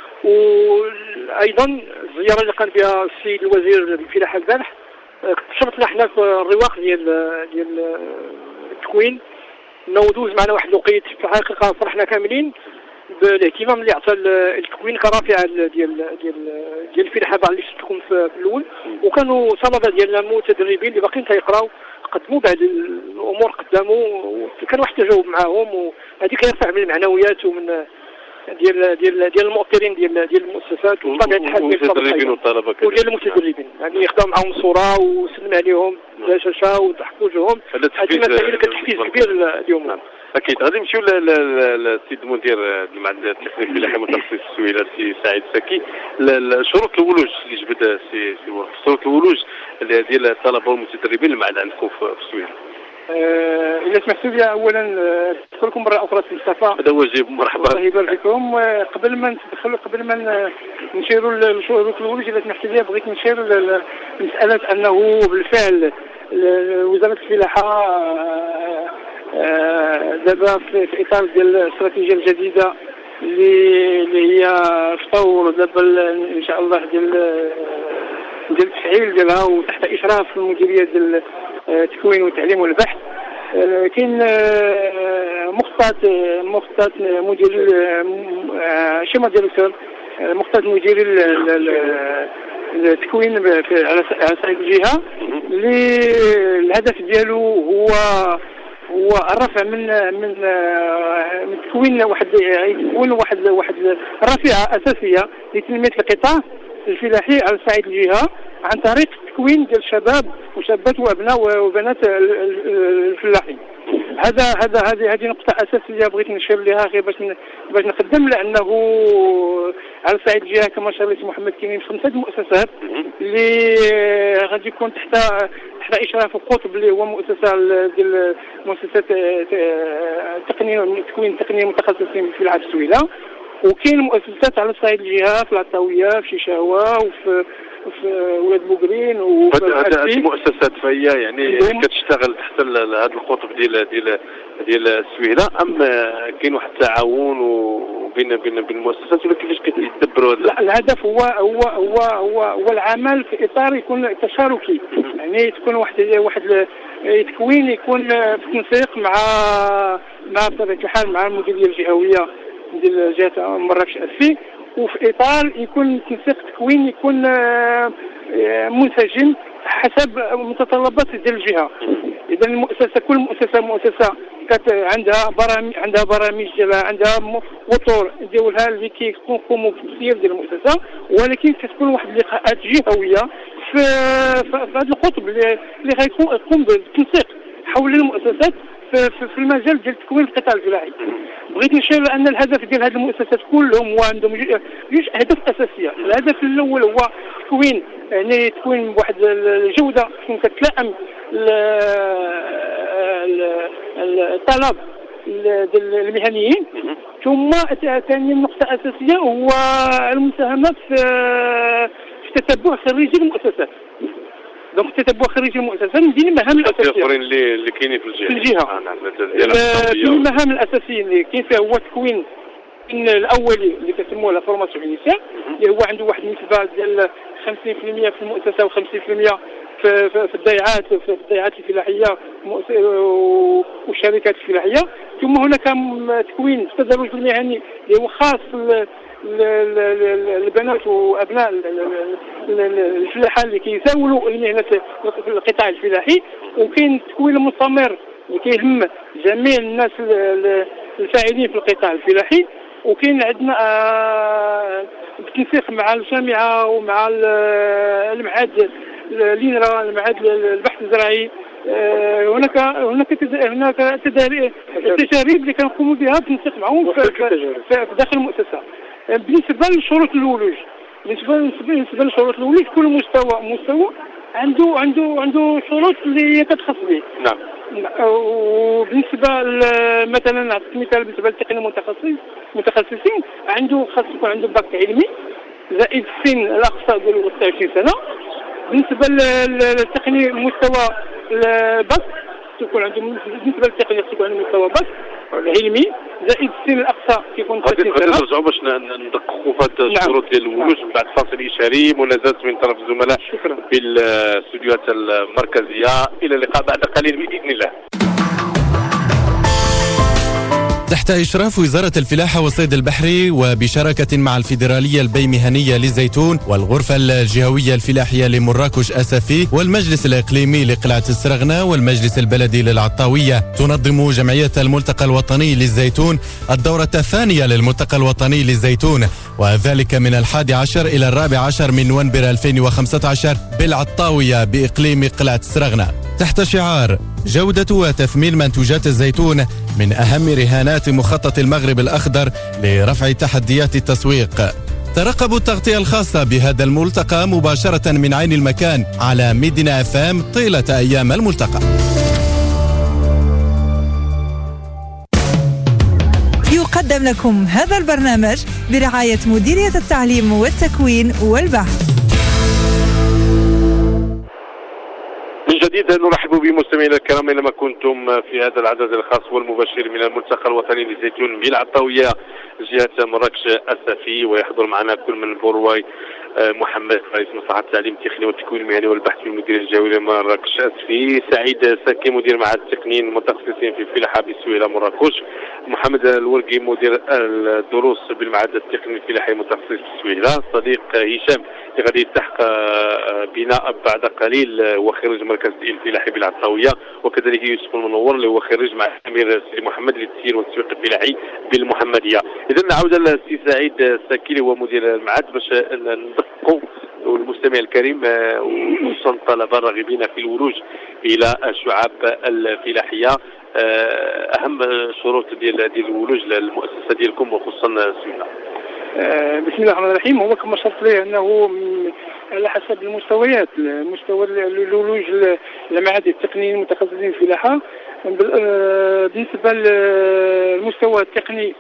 Speaker 5: وايضا الزياره اللي قام بها السيد الوزير الفلاحه البارح شرطنا حنا في الرواق ديال ديال التكوين نودوز معنا واحد الوقيت في الحقيقه فرحنا كاملين بالاهتمام اللي عطى التكوين كرافعه ديال ديال ديال الفلاحه اللي شفتكم في الاول، وكانوا طلبه ديالنا متدربين اللي باقيين كيقراو قدموا بعض الامور قداموا، كان واحد التجاوب معاهم، وهذه كيرفع من المعنويات ومن ديال ديال ديال المؤطرين ديال ديال المؤسسات وطبيعه الحال ديال
Speaker 4: المتدربين والطلبه
Speaker 5: وديال المتدربين، يعني يخدموا معاهم صوره وسلم عليهم شاشه وضحكوا وجههم. هذه مسائل كتحفيز كبير اليوم.
Speaker 4: اكيد غادي نمشيو للسيد المدير المعهد التقني الفلاحي متخصص السويله السي سعيد سكي. شروط الولوج اللي جبد سي شروط الولوج ديال الطلبه والمتدربين المعهد عندكم في السويله.
Speaker 7: أه إذا سمحتوا لي أولا أشكركم مرة أخرى سي مصطفى.
Speaker 4: هذا واجب، مرحبا.
Speaker 7: الله يبارك فيكم. قبل ما ندخلوا قبل ما نشيروا لشروط الولوج إذا سمحتوا لي بغيت نشير لمسألة أنه بالفعل وزارة الفلاحة دابا في إطار ديال الاستراتيجية الجديدة اللي اللي هي في طور دابا إن شاء الله ديال ديال التفعيل ديالها وتحت إشراف المديرية ديال التكوين والتعليم والبحث. كاين مخطط مخطط مدير شيما ديريكتور مخطط مدير التكوين على صعيد الجهه اللي الهدف ديالو هو هو الرفع من من من تكوين واحد يكون واحد واحد رافعه اساسيه لتنميه القطاع الفلاحي على صعيد الجهه عن طريق التكوين ديال الشباب وشابات وابناء وبنات الفلاحين. هذا هذا هذه هذه نقطه اساسيه بغيت نشير لها غير باش باش نقدم، لانه على صعيد الجهه كما شار السي محمد كاينين خمسه المؤسسات اللي غادي يكون تحت تحت اشراف قطب اللي هو مؤسسه ديال مؤسسات التقنيه والتكوين التقنيه المتخصصين في الفلاحه السويله، وكاين مؤسسات على صعيد الجهه في العطاويه في شيشاوه وفي في ولاد بوغرين وفي
Speaker 4: هذه المؤسسات فهي يعني كتشتغل تحت هذا القطب ديال ديال ديال السويله، ام كاين واحد التعاون وبين بين بين المؤسسات ولا كيفاش كيتدبروا هذا؟
Speaker 7: الهدف هو هو هو هو هو العمل في اطار يكون تشاركي، يعني تكون واحد واحد تكوين يكون في تنسيق مع مع بطبيعه الحال مع المديريه الجهويه ديال جهه مراكش اسفي، وفي اطار يكون تنسيق تكوين يكون منسجم حسب متطلبات ديال الجهه. اذا المؤسسه كل مؤسسه مؤسسه كانت عندها برامج عندها برامج ديالها عندها وطور ديالها اللي كيقوموا بالتسيير ديال المؤسسه، ولكن كتكون واحد اللقاءات جهويه في في هذا القطب اللي اللي غيكون بالتنسيق حول المؤسسات في, في المجال ديال تكوين القطاع الفلاحي. بغيت نشير لان الهدف ديال هذه المؤسسات كلهم هو عندهم جوج اهداف اساسيه. الهدف الاول هو تكوين يعني تكوين بواحد الجوده تكون كتلائم الطلب ديال المهنيين، ثم ثاني نقطه اساسيه هو المساهمه في في تتبع خريجي المؤسسات. دونك تتبع خريجي المؤسسات من بين المهام الاساسيه
Speaker 4: اللي اللي كاينين في الجهه
Speaker 5: في الجهه من المهام الاساسيه اللي كاين فيها هو تكوين الاولي اللي كيسموه لا فورماسيون انيسيال، اللي هو عنده واحد النسبه ديال خمسين بالمئة في المؤسسه وخمسين بالمئة في في الضيعات في الضيعات الفلاحيه والشركات الفلاحيه. ثم هناك تكوين التدرج المهني اللي هو خاص البنات وابناء الفلاحه اللي كيزاولوا المهنه في القطاع الفلاحي، وكاين التكوين المستمر اللي كيهم جميع الناس الفاعلين في القطاع الفلاحي، وكاين عندنا بالتنسيق مع الجامعه ومع المعهد لينرا المعهد البحث الزراعي. هناك هناك هناك تجارب اللي كنقوموا بها بالتنسيق معهم في, في داخل المؤسسه. بالنسبه لشروط الولوج بالنسبه بالنسبه لشروط الولوج كل مستوى مستوى
Speaker 7: عنده عنده عنده شروط اللي كتخص به.
Speaker 4: نعم.
Speaker 7: وبالنسبه مثلا نعطيك مثال بالنسبه للتقنيين المتخصصين متخصصين عنده خاص يكون عنده باك علمي زائد السن الاقصى ديالو ستة وعشرين سنه. بالنسبه للتقني المستوى الباك تكون عنده بالنسبه للتقني تكون عنده مستوى باك علمي زائد السن الاقصى كيكون ثلاثين سنه.
Speaker 4: غادي نرجعوا باش ندققوا في هذه الشروط ديال الولوج من بعد فاصل اشاري منازات من طرف الزملاء في الاستوديوهات المركزيه. الى اللقاء بعد قليل باذن الله.
Speaker 2: تحت إشراف وزارة الفلاحة والصيد البحري وبشراكة مع الفيدرالية البيمهنية للزيتون والغرفة الجهوية الفلاحية لمراكش أسفي والمجلس الإقليمي لقلعة السرغنة والمجلس البلدي للعطاوية تنظم جمعية الملتقى الوطني للزيتون الدورة الثانية للملتقى الوطني للزيتون، وذلك من الحادي عشر إلى الرابع عشر من نوفمبر ألفين وخمسة عشر بالعطاوية بإقليم قلعة السرغنة، تحت شعار جودة وتثمين منتوجات الزيتون من أهم رهانات مخطط المغرب الأخضر لرفع تحديات التسويق. ترقبوا التغطية الخاصة بهذا الملتقى مباشرة من عين المكان على ميدنا اف ام طيلة أيام الملتقى.
Speaker 3: يقدم لكم هذا البرنامج برعاية مديرية التعليم والتكوين والبحث.
Speaker 4: من جديد نرحب بمستمعينا الكرام اينما كنتم في هذا العدد الخاص والمباشر من الملتقى الوطني للزيتون بالعطاويه جهه مراكش اسفي، ويحضر معنا كل من بورواي محمد رئيس مصلحه التعليم التقني والتكوين المهني والبحث في المديريه الجهويه لمراكش اسفي، سعيد ساكي مدير معهد التقنيين المتخصصين في الفلاحه بسويله مراكش، محمد الورقي مدير الدروس بالمعهد التقني الفلاحي المتخصص بسويله، صديق هشام اللي غادي يلتحق بنا بعد قليل وخريج مركز الفلاحي بالعطاويه، وكذلك يوسف المنور اللي هو خريج مع الامير سيدي محمد للتسيير والتسويق الفلاحي بالمحمديه. اذا نعود للسي سعيد الساكي اللي هو مدير المعهد باش ندققوا المستمع الكريم وخصوصا الطلبه الراغبين في الولوج الى الشعاب الفلاحيه اهم شروط ديال ديال الولوج للمؤسسه ديالكم وخصوصا سويله.
Speaker 7: بسم الله الرحمن الرحيم. هو كما شرط ليه انه على حسب المستويات، مستوى الولوج لمعاهد التقنيين المتخصصين في الفلاحه بالنسبه للمستوى التقني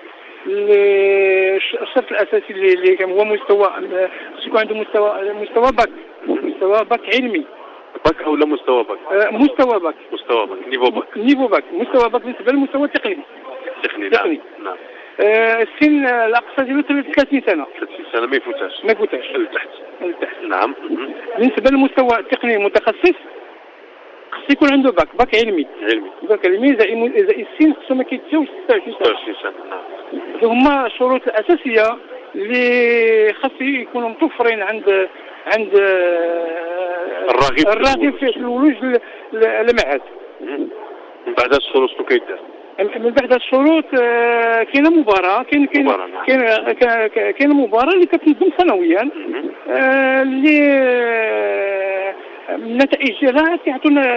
Speaker 7: الشرط الاساسي اللي هو مستوى خص يكون عنده مستوى مستوى باك مستوى باك علمي.
Speaker 4: باك او لا مستوى باك؟
Speaker 7: آه مستوى باك
Speaker 4: مستوى باك نيفو باك
Speaker 7: نيفو باك مستوى باك بالنسبه للمستوى التقني.
Speaker 4: تقني تقني نعم.
Speaker 7: آه السن الاقصى ديالو ثلاثين سنه.
Speaker 4: ثلاثين سنه ما يفوتهاش
Speaker 7: ما يفوتهاش
Speaker 4: لتحت
Speaker 7: لتحت
Speaker 4: نعم.
Speaker 7: بالنسبه للمستوى التقني المتخصص خص يكون عنده باك باك علمي
Speaker 4: علمي
Speaker 7: باك علمي زائد زائد السن خصو ما كيتجاوزش ستة وعشرين سنه. نعم. هما الشروط الاساسيه اللي خاص يكونوا متوفرين عند عند
Speaker 4: الراغب
Speaker 7: الراغب في الولوج للمعهد.
Speaker 4: من بعد الشروط شنو كيدار؟
Speaker 7: من بعد الشروط كاينه مباراه كاين كاين كاين كاين مباراه اللي كتنظم سنويا اللي النتائج ديالها كيعطونا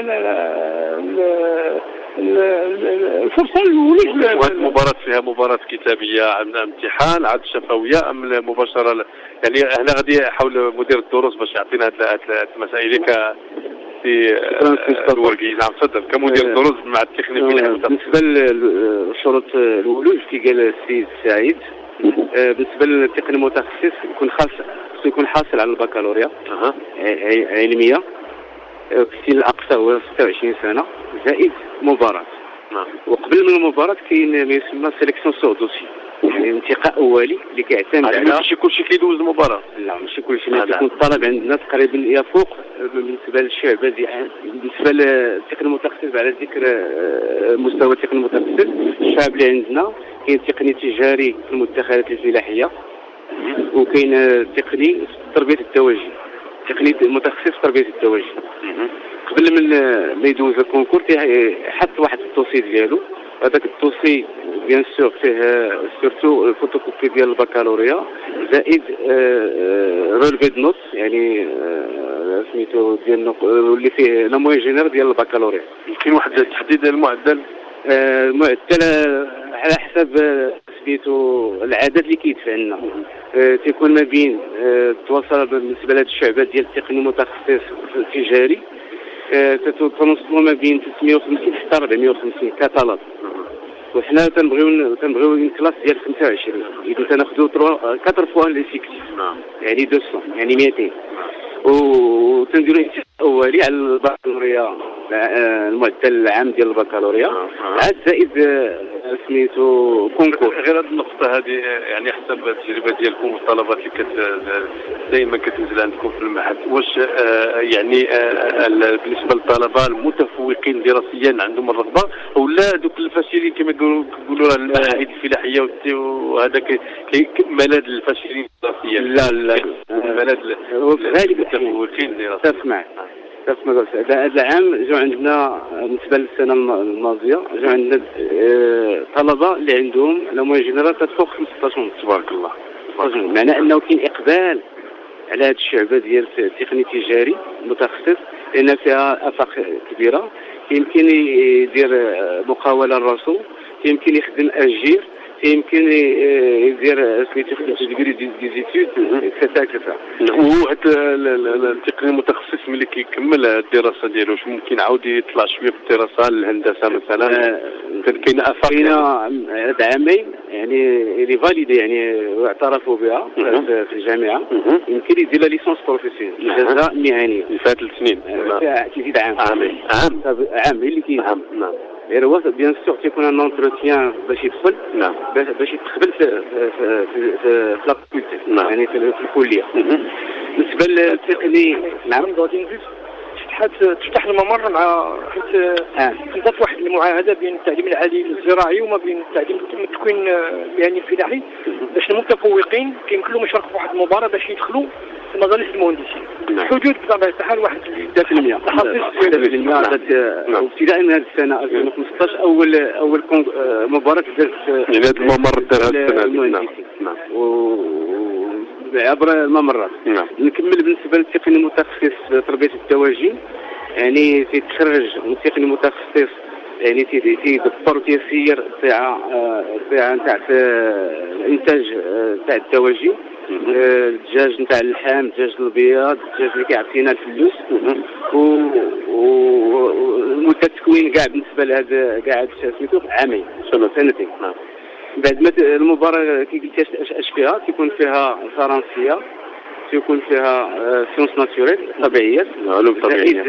Speaker 7: الفرصه للولوج.
Speaker 4: وهذه المباراه فيها مباراه كتابيه عندنا امتحان عاد شفويه ام مباشره؟ يعني هنا غادي يحاول مدير الدروس باش يعطينا هذه المسائل ك في الورقي. نعم تفضل كمدير الدروس مع التقني
Speaker 6: بالنسبه لشروط الولوج كي قال السيد سعيد. بالنسبه للتقني المتخصص يكون خاص يكون حاصل على البكالوريا علميه السن الاقصى هو ستة وعشرين سنه زائد مباراه.
Speaker 4: نعم.
Speaker 6: وقبل من المباراه كاين ما يسمى سيليكسيون سور دوسي، يعني انتقاء اولي اللي كيعتمد على
Speaker 4: ماشي كلشي كيدوز المباراه.
Speaker 6: لا ماشي كلشي، كيكون الطلب عندنا تقريبا يفوق بالنسبه للشعب هذه. بالنسبه للتقني المتخصص على ذكر مستوى التقني المتخصص الشعب اللي عندنا كاين تقني تجاري في المدخرات الفلاحيه وكاين تقني تربيه الدواجن، تقني متخصص في تربيه الدواجن. قبل من ما يدوز الكونكور حط واحد الدوسي ديالو، هذاك الدوسي بيان سور فيه سورتو الفوتوكوبي ديال البكالوريا زائد رولفي دو نوت، يعني سميتو ديال اللي فيه لا موين جينير ديال البكالوريا.
Speaker 4: يمكن واحد تحديد المعدل؟
Speaker 6: المعدل على حسب سميتو العدد اللي كيدفع لنا أه تيكون ما بين أه توصل بالنسبه لهاد الشعبات ديال التقني المتخصص التجاري أه تتوصلوا ما بين ثلاثمائة وخمسين حتى أربعمائة وخمسين كطلب، وحنا تنبغيو تنبغيو اون كلاس ديال خمسة وعشرين، اذا تناخذوا أربعة فوا ليفيكتيف يعني مئتين يعني مئتين، وتنديروا احتساب اولي على البكالوريا المعدل العام ديال البكالوريا عاد زائد سميتو كونكور.
Speaker 4: غير هذه النقطه هذه يعني حسب التجربه ديالكم والطلبات اللي كت دائما كتنزل عندكم في المعهد، واش آه يعني آه بالنسبه للطلبه المتفوقين دراسيا عندهم الرغبه ولا دوك الفاشلين كما كيقولوا المعاهد الفلاحيه وهذاك ملاذ الفاشلين دراسيا؟
Speaker 6: لا لا
Speaker 4: ملاذ
Speaker 6: غالب
Speaker 4: المتفوقين دراسيا.
Speaker 6: تسمع تسمع هذا العام جو عندنا بالنسبه للسنه الماضيه جو عندنا اه طلبه اللي عندهم لا موين جينيرال تفوق خمسطاش ونص.
Speaker 4: تبارك الله.
Speaker 6: معناه انه كاين اقبال على هذه الشعبه ديال التقني التجاري المتخصص لان فيها افاق كبيره، يمكن يدير مقاوله لراسو، يمكن يخدم اجير، يمكن يدير سميتو ديجري دي زيتود كذا كذا.
Speaker 4: وهذا التقني المتخصص ملي كيكمل الدراسه ديالو واش ممكن عاود يطلع شويه في الدراسه الهندسه مثلا؟ كاين افاق
Speaker 6: كاين هاد عامين يعني اللي فاليدي يعني واعترفوا بها في الجامعه، يمكن يدير لا ليسونس بروفيسيونيل اجازه مهنيه اللي
Speaker 4: فات ثلاث سنين
Speaker 6: كيزيد عام
Speaker 4: عامين عام
Speaker 6: عام اللي كاين
Speaker 4: عام. نعم
Speaker 6: غير هو بيان سور تيكون ان اونتروتيان باش يدخل
Speaker 4: نعم
Speaker 6: باش يتقبل في في في في لابوليتيك يعني في الكليه. بالنسبه للتقني نعم
Speaker 5: غادي نزيد تفتح الممر مع حيت كانت واحد المعاهده بين التعليم العالي الزراعي وما بين التعليم التكوين المهني الفلاحي باش المتفوقين كيمكن لهم يشاركوا في واحد المباراه باش يدخلوا في مجالس المهندسين. حدود بطبيعه الحال واحد
Speaker 6: ثلاثة بالمئة ابتداء من هذه السنه ألفين وخمسطاش اول اول مباراه درت
Speaker 4: يعني هذا الممر دار هذه السنه. نعم
Speaker 6: نعم عبر الممرات.
Speaker 4: نعم.
Speaker 6: نكمل بالنسبه للتقني المتخصص في تربيه الدواجن، يعني تيتخرج من تقني متخصص يعني تيدبر وتيسير الطاعه الطاعه نتاع الانتاج تاع الدواجن، الدجاج نتاع اللحم، الدجاج البياض، الدجاج اللي كيعطينا الفلوس، ومده التكوين كاع بالنسبه لهذا كاع سميتو عامين سنتين.
Speaker 4: نعم.
Speaker 6: بعد ما المباراه كي قلت اش فيها تيكون فيها فرنسيه، تيكون فيها سيونس ناتوريل طبيعيات،
Speaker 4: علوم طبيعيه،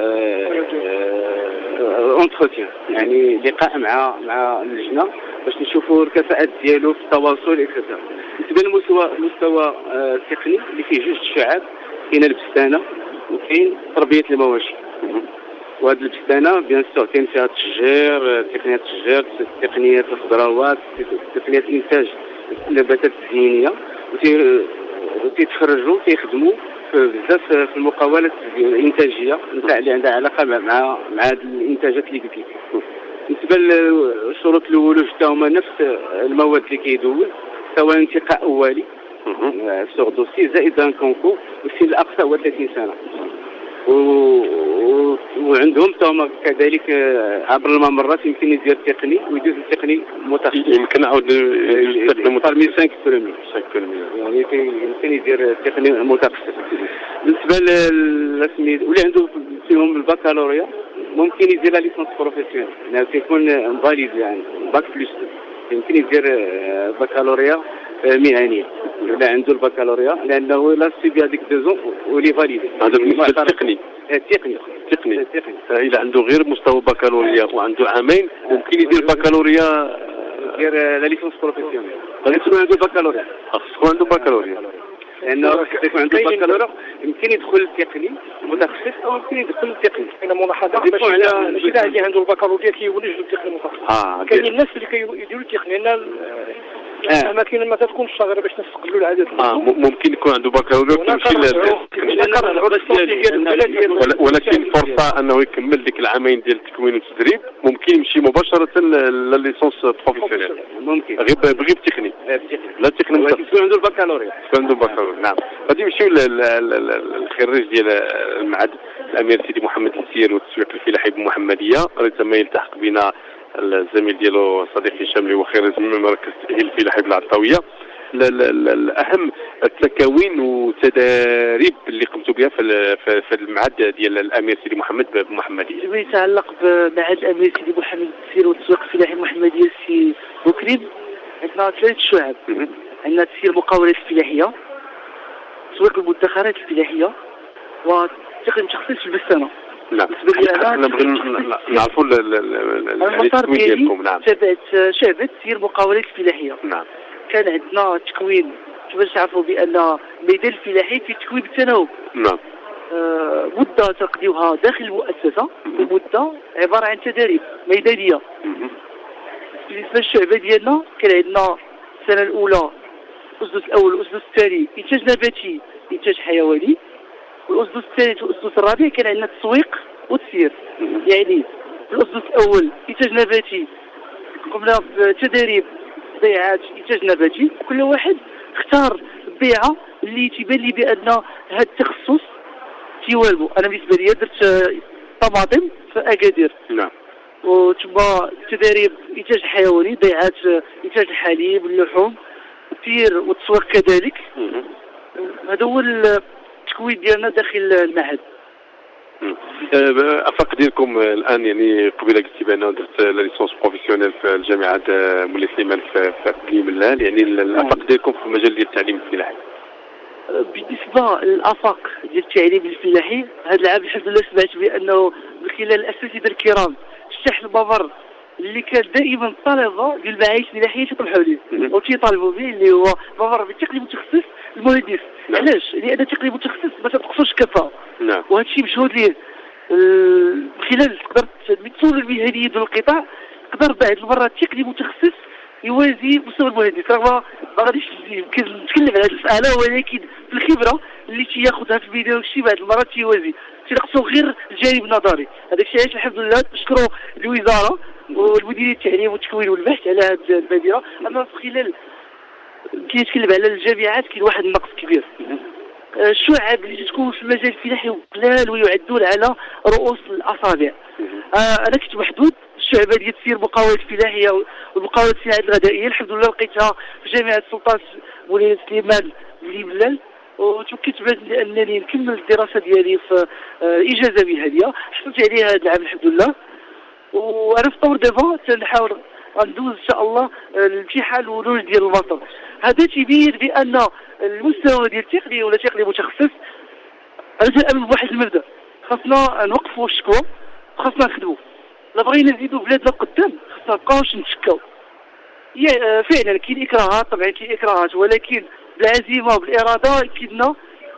Speaker 6: اونتروتيان يعني لقاء مع مع اللجنه باش نشوفوا الكفاءات ديالو في التواصل اكسترا. بالنسبه للمستوى المستوى التقني اللي فيه جوج شعاب، كاين البستانه وكاين تربيه المواشي. وهذه البستانه بيان سور كاين فيها التشجير، تقنيات التشجير، تقنيات الخضروات، تقنيات انتاج النباتات الزينيه، وتيتخرجوا تيخدموا بزاف في المقاولات الانتاجيه نتاع اللي عندها علاقه مع مع هذه الانتاجات اللي قلت لك. بالنسبه للشروط الاولى حتى هما نفس المواد اللي كيدوز، سواء انتقاء اولي سور دوسي زائد ان كونكور، والسن الاقصى هو ثلاثين سنه. و... وعندهم تما كذلك عبر الممرات يمكن يدير تقني ويدوز التقني متخصص،
Speaker 4: يمكن عاود يستخدم
Speaker 6: فرمي خمسة بالمئة يعني يمكن يدير تقني متخصص. بالنسبه للسميت واللي عنده فيهم البكالوريا ممكن يدير لا ليسونس بروفيسيونيل، يعني تيكون فاليد يعني باك بلس، يمكن يدير بكالوريا مهنيه ولا عنده البكالوريا لانه لا سيبي هذيك دوزون ولي فاليدي.
Speaker 4: هذا بالنسبه للتقني
Speaker 6: التقني
Speaker 4: التقني التقني اذا عنده غير مستوى بكالوريا وعنده عامين ممكن يدير بكالوريا،
Speaker 6: يدير لا ليسونس بروفيسيونيل. لازم يكون عنده بكالوريا،
Speaker 4: خاص يكون عنده بكالوريا
Speaker 6: لانه يكون عنده بكالوريا يمكن يدخل التقني متخصص او يمكن يدخل التقني.
Speaker 5: انا ملاحظه باش ماشي كاع اللي عنده البكالوريا كيولج التقني المتخصص.
Speaker 6: اه
Speaker 5: كاين الناس اللي كيديروا التقني لان الاماكن ما تكونش صغيره باش نستقبلوا العدد.
Speaker 4: اه ممكن يكون عنده بكالوريا ويمشي ولكن فرصه انه يكمل ديك العامين ديال التكوين والتدريب، ممكن يمشي مباشره للليسونس بروفيسيونيل
Speaker 6: ممكن
Speaker 4: غير بغير بتقني لا تقني
Speaker 6: يكون عنده البكالوريا
Speaker 4: يكون عنده بكالوريا. نعم. غادي نمشيو للخريج ديال المعهد الامير سيدي محمد السير والتسويق الفلاحي بالمحمديه، ريت ما يلتحق بنا الزميل ديالو صديقي هشام اللي هو خريج من مركز التاهيل الفلاحي بالعطاويه. الاهم التكوين والتداريب اللي قمتوا بها في في المعهد ديال الامير سيدي محمد بالمحمديه.
Speaker 8: فيما يتعلق بمعهد الامير سيدي محمد للتسيير والتسويق الفلاحي المحمديه سي بوكريب، عندنا ثلاث شعب. عندنا تسيير المقاولات الفلاحيه، تسويق المدخرات الفلاحيه، وتقنيه تخصيص في البستانه.
Speaker 4: نعم. احنا بغينا نعرفوا
Speaker 8: المسار ديالكم. نعم. تابعت شعبة تسيير المقاولات الفلاحيه.
Speaker 4: نعم.
Speaker 8: كان عندنا تكوين باش تعرفوا بان الميدان الفلاحي في تكوين بالتناوب.
Speaker 4: نعم.
Speaker 8: آه مده تقضيوها داخل المؤسسه، ومده عباره عن تداريب ميدانيه. بالنسبه للشعبه ديالنا كان عندنا السنه الاولى الاسدس الاول والاسدس الثاني انتاج نباتي انتاج حيواني، والاسدس الثالث والاسدس الرابع كان عندنا التسويق والتسيير. يعني الاسدس الاول انتاج نباتي قمنا بتداريب بيعات انتاج نباتي، كل واحد اختار البيعه اللي تيبان لي بان هذا التخصص تيوالبو. انا بالنسبه لي درت طماطم في اكادير.
Speaker 4: نعم.
Speaker 8: وثم تداريب انتاج حيواني، بيعات انتاج الحليب اللحوم، التسيير والتسويق كذلك. هذا هو التكوين ديالنا داخل المعهد.
Speaker 4: افاق ديالكم الان يعني قبيله قلتي بان درت لا ليسونس بروفيسيونيل في الجامعه مولاي سليمان في بني ملال، يعني الافاق ديالكم في المجال ديال التعليم الفلاحي.
Speaker 8: بالنسبه للافاق ديال التعليم الفلاحي هذا العام الحمد لله سمعت بانه من خلال الاساتذه الكرام افتتح الممر اللي كان دائما الطلبه ديال المعاهد الفلاحيه تيطرحوا ليه وتيطالبوا به، اللي هو ممر بالتقني متخصص المهندس.
Speaker 4: نعم.
Speaker 8: علاش؟ لان التقني متخصص ما تنقصوش كفاءه.
Speaker 4: نعم.
Speaker 8: وهذا الشيء مشهود ليه من خلال تقدر المسؤول المهني ديال القطاع تقدر بعض المرات التقني متخصص يوازي مستوى المهندس. رغم ما غاديش يمكن نتكلم على هذه المساله، ولكن في الخبره اللي تياخذها في البدايه والشيء بعض المرات تيوازي، تينقصوا غير الجانب النظري. هذاك الشيء علاش الحمد لله نشكروا الوزاره والمديريه التعليم والتكوين والبحث على هذه المبادره. اما في خلال كيتكلم على الجامعات كاين واحد النقص كبير. الشعب اللي تكون في المجال الفلاحي قلال ويعدون على رؤوس الاصابع. آه انا كنت محدود الشعبه ديال تسيير المقاولات الفلاحيه والمقاولات الفلاحيه الغذائيه، الحمد لله لقيتها في جامعه السلطان مولاي سليمان بني ملال، وتوكلت بانني نكمل الدراسه ديالي في اجازه مهنيه حصلت عليها هذا العام الحمد لله. وانا في طور دابا تنحاول غندوز ان شاء الله الامتحان الولوج ديال الماستر. هذا تيبين بان المستوى ديال التقني ولا تقني متخصص انا تنامن بواحد المبدا، خاصنا نوقفوا الشكوى وخاصنا نخدموا. لا بغينا نزيدوا بلادنا قدام خاصنا نبقاوش نتشكاو. فعلا كاين اكراهات، طبعا كاين اكراهات، ولكن بالعزيمه وبالاراده يمكننا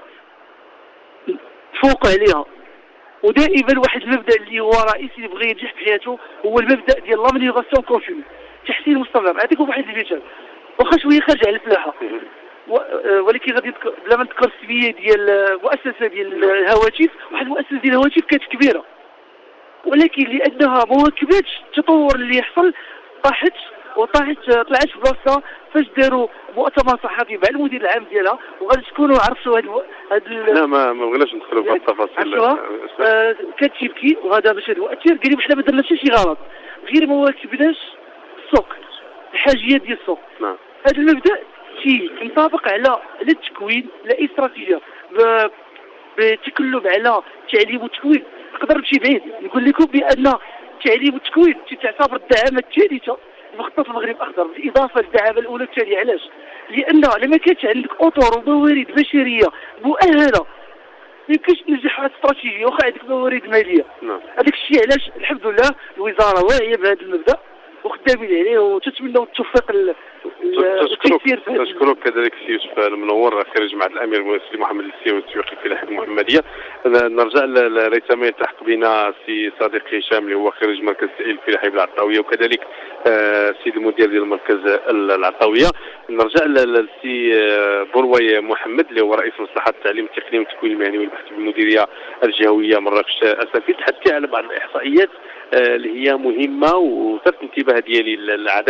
Speaker 8: نفوقوا عليها. ودائما واحد المبدا اللي هو رئيسي اللي بغى ينجح في حياته هو المبدا ديال لاميليغاسيون كونتينيو، تحسين مستمر. نعطيكم واحد المثال واخا شويه خارج على الفلاحه، ولكن غادي بلا ما نذكر السميه ديال مؤسسه ديال الهواتف، واحد المؤسسه ديال الهواتف كانت كبيره، ولكن لانها ما واكباتش التطور اللي يحصل طاحت وطاحت طلعت في بلاصتها فاش داروا مؤتمر صحفي مع المدير العام ديالها. وغادي تكونوا عرفتوا هاد هاد
Speaker 4: لا ما ما بغيناش ندخلوا في التفاصيل.
Speaker 8: آه كانت تبكي وهذا باش هذا المؤثر قال لي حنا ما درنا حتى شي غلط غير ما واكبناش السوق، الحاجيات ديال السوق.
Speaker 4: نعم.
Speaker 8: هذا المبدا ينطبق على التكوين، لا استراتيجيه بتكلم على التعليم والتكوين. نقدر نمشي بعيد نقول لكم بان التعليم والتكوين تعتبر الدعامه الثالثه المخطط المغرب الاخضر بالاضافه للدعامه الاولى والثانيه. علاش؟ لان لما كانت عندك اطر وموارد بشريه مؤهله ما يمكنش تنجح هذه الاستراتيجيه واخا عندك موارد ماليه.
Speaker 4: نعم.
Speaker 8: هذاك الشيء علاش الحمد لله الوزاره واعيه بهذا المبدا وخدامين عليه، وتتمنوا التوفيق التيسير.
Speaker 4: نشكرك كذلك سي يوسف المنور خريج معهد الامير سيدي محمد للتسيير والتسويق الفلاحي المحمديه. نرجع لريثما يلتحق بنا سي صديقي هشام اللي هو خريج مركز التاهيل الفلاحي بالعطاويه، وكذلك السيد المدير ديال مركز العطاويه. نرجع للسي بروي محمد اللي هو رئيس مصلحه التعليم التقني والتكوين المهني والبحث بالمديريه الجهويه مراكش اسفي. تحدثي على بعض الاحصائيات اللي هي مهمه وثارت الانتباه ديالي العدد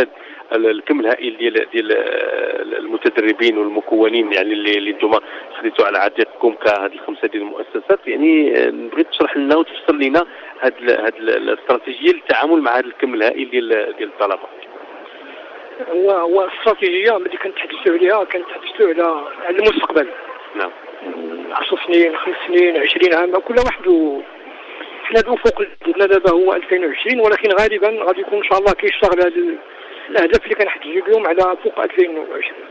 Speaker 4: الكم الهائل ديال ديال المتدربين والمكونين يعني اللي اللي انتم خديتوا على عاتقكم كهاد الخمسه ديال المؤسسات. يعني نبغي تشرح لنا وتفسر لنا هاد هاد الاستراتيجيه للتعامل مع هذا الكم الهائل ديال ديال الطلبه.
Speaker 5: هو هو الاستراتيجيه اللي كنتحدثوا عليها كنتحدثوا على على المستقبل. نعم. عشر سنين، خمس سنين، عشرين عام، كل واحد و حنا الافق ديالنا دابا هو ألفين وعشرين، ولكن غالبا غادي يكون ان شاء الله كيشتغل هذا الاهداف اللي كنحددوا اليوم على فوق ألفين وعشرين.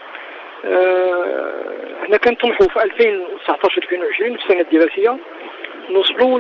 Speaker 5: أه حنا كنطمحوا في ألفين وتسعطاش ألفين وعشرين في السنه الدراسيه نوصلوا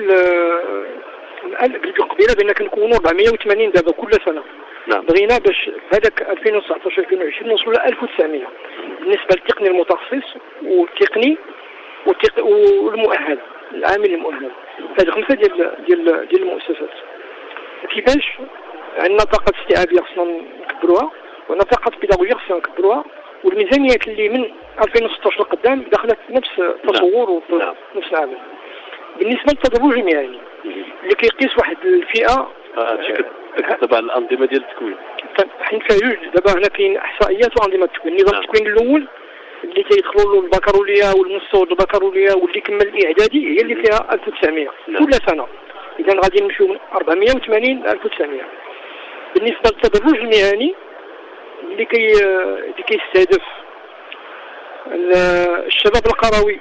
Speaker 5: ل قبيله بان كنكونوا أربعمائة وثمانين دابا كل سنه. نعم. بغينا باش هذاك ألفين وتسعطاش ألفين وعشرين نوصلوا ل ألف وتسعمائة بالنسبه للتقني المتخصص والتقني والمؤهل العامل المؤهل. هذه خمسه ديال ديال ديال المؤسسات. كيفاش عندنا طاقه استيعابيه خصنا نكبروها، وعندنا طاقه بيداغوجيه خصنا نكبروها، والميزانيات اللي من ألفين وستطاش لقدام دخلت في نفس التصور وفي نفس العمل. بالنسبه للتدرج المهني اللي كيقيس واحد الفئه
Speaker 4: دابا الانظمه ديال التكوين
Speaker 5: حين فيها جوج دابا هنا كاين احصائيات وانظمه التكوين. نظام التكوين الاول اللي تيدخلوا له البكالوريا والمستوى البكالوريا واللي كمل الاعدادي هي اللي فيها ألف وتسعمائة كل سنه. اذا غادي نمشيو من أربعمائة وثمانين ل ألف وتسعمائة. بالنسبه للتدرج المهني اللي كي اللي كيستهدف الشباب القروي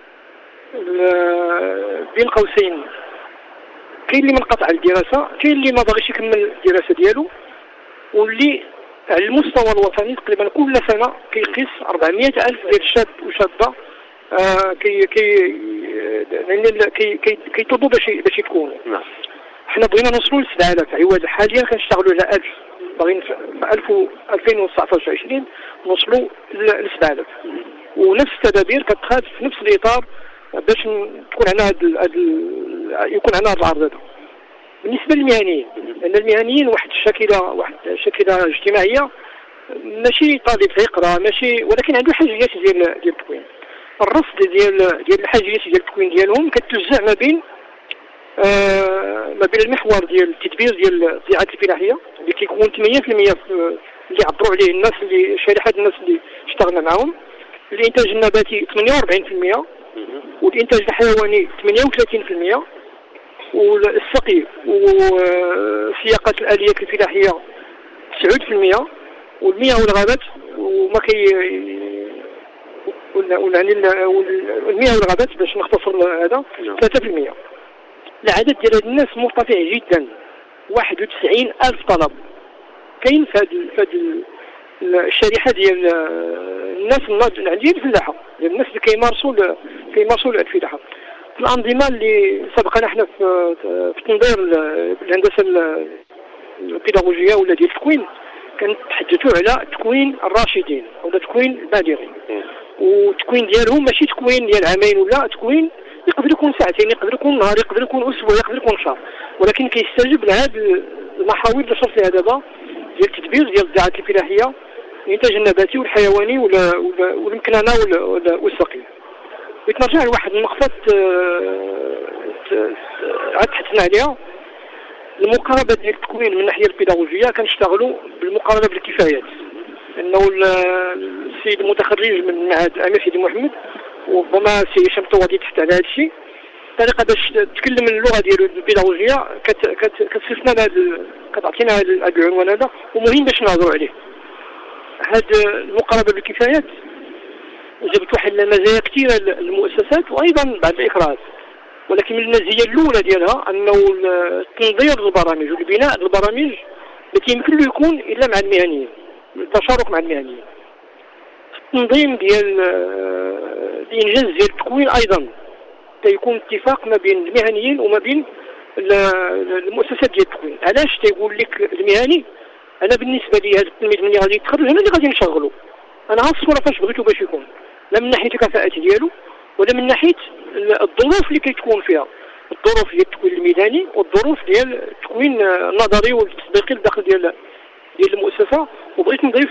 Speaker 5: بين قوسين، كاين اللي منقطع الدراسه، كاين اللي ما باغيش يكمل الدراسه ديالو، واللي على المستوى الوطني تقريبا كل سنه كيقيس أربعمائة ألف ديال الشاب وشابه آه كي كي كي كي كيطلبوا باش باش يكونوا. نعم. حنا بغينا نوصلوا ل سبعة آلاف عوض. حاليا كنشتغلوا على ألف، باغيين في ألفين وتسعطاش عشرين نوصلوا ل سبعة آلاف، ونفس التدابير كتخاد في نفس الاطار باش تكون عندنا هاد يكون عندنا هذا العرض هذا. بالنسبه للمهنيين، لان المهنيين واحد الشكله واحد الشكله اجتماعيه، ماشي طالب يقرا ماشي، ولكن عنده حاجيات ديال ديال التكوين. الرصد ديال ديال الحاجيات ديال التكوين ديالهم كتوزع ما بين آه ما بين المحور ديال التدبير ديال الضياعات الفلاحيه اللي كيكون ثمانية بالمئة اللي عبروا عليه الناس اللي شريحه الناس اللي اشتغلنا معاهم، الانتاج النباتي ثمانية وأربعين بالمئة، والانتاج الحيواني ثمانية وثلاثين بالمئة، والسقي وسياقات الاليات الفلاحيه تسعة بالمئة، والمياه والغابات وما كي ولا يعني المياه والغابات باش نختصر هذا ثلاثة بالمئة. العدد ديال هاد الناس مرتفع جدا، واحد وتسعين ألف طلب كاين في هاد الشريحه ديال الناس الناضجين ديال الفلاحه، ديال الناس اللي كيمارسوا كيمارسوا الفلاحه. في الانظمه اللي سبقنا حنا في في تنظير الهندسه البيداغوجيه ولا ديال التكوين كنتحدثوا على تكوين الراشدين ولا تكوين البالغين، والتكوين ديالهم ماشي تكوين ديال عامين ولا تكوين يقدر يكون ساعتين، يقدر يكون نهار، يقدر يكون اسبوع، يقدر يكون شهر، ولكن كيستجب لهذه المحاور اللي شرط لها دابا ديال التدبير ديال الزراعات الفلاحيه، الانتاج النباتي والحيواني ولا والمكننه والسقي. بغيت نرجع لواحد النقطه عاد تحدثنا عليها، المقاربه ديال التكوين من الناحيه البيداغوجيه كنشتغلوا بالمقاربه بالكفايات، لانه السيد المتخرج من معهد امير سيدي محمد وربما السي هشام طوادي تحت على هذا الشيء، الطريقه باش تتكلم اللغه ديال البيداغوجيه كتصيفنا هذا كتعطينا هذا العنوان هذا، ومهم باش نهضروا عليه. هذه المقاربه بالكفايات جابت واحد المزايا كثيره للمؤسسات وايضا بعض الاكراهات، ولكن من المزايا الاولى ديالها انه تنظير البرامج والبناء البرامج ما كيمكن له يكون الا مع المهنيين، التشارك مع المهنيين. التنظيم ديال الانجاز ديال التكوين ايضا تيكون اتفاق ما بين المهنيين وما بين المؤسسات ديال التكوين. علاش تيقول لك المهني انا بالنسبه لي هذا التلميذ ملي غادي يتخرج انا اللي غادي نشغله، انا عارف الصوره فاش بغيتو باش يكون، لا من ناحيه الكفاءات ديالو ولا من ناحيه الظروف اللي كتكون فيها، الظروف ديال التكوين الميداني والظروف ديال التكوين النظري والتطبيقي لداخل ديال ديال المؤسسه. وبغيت نضيف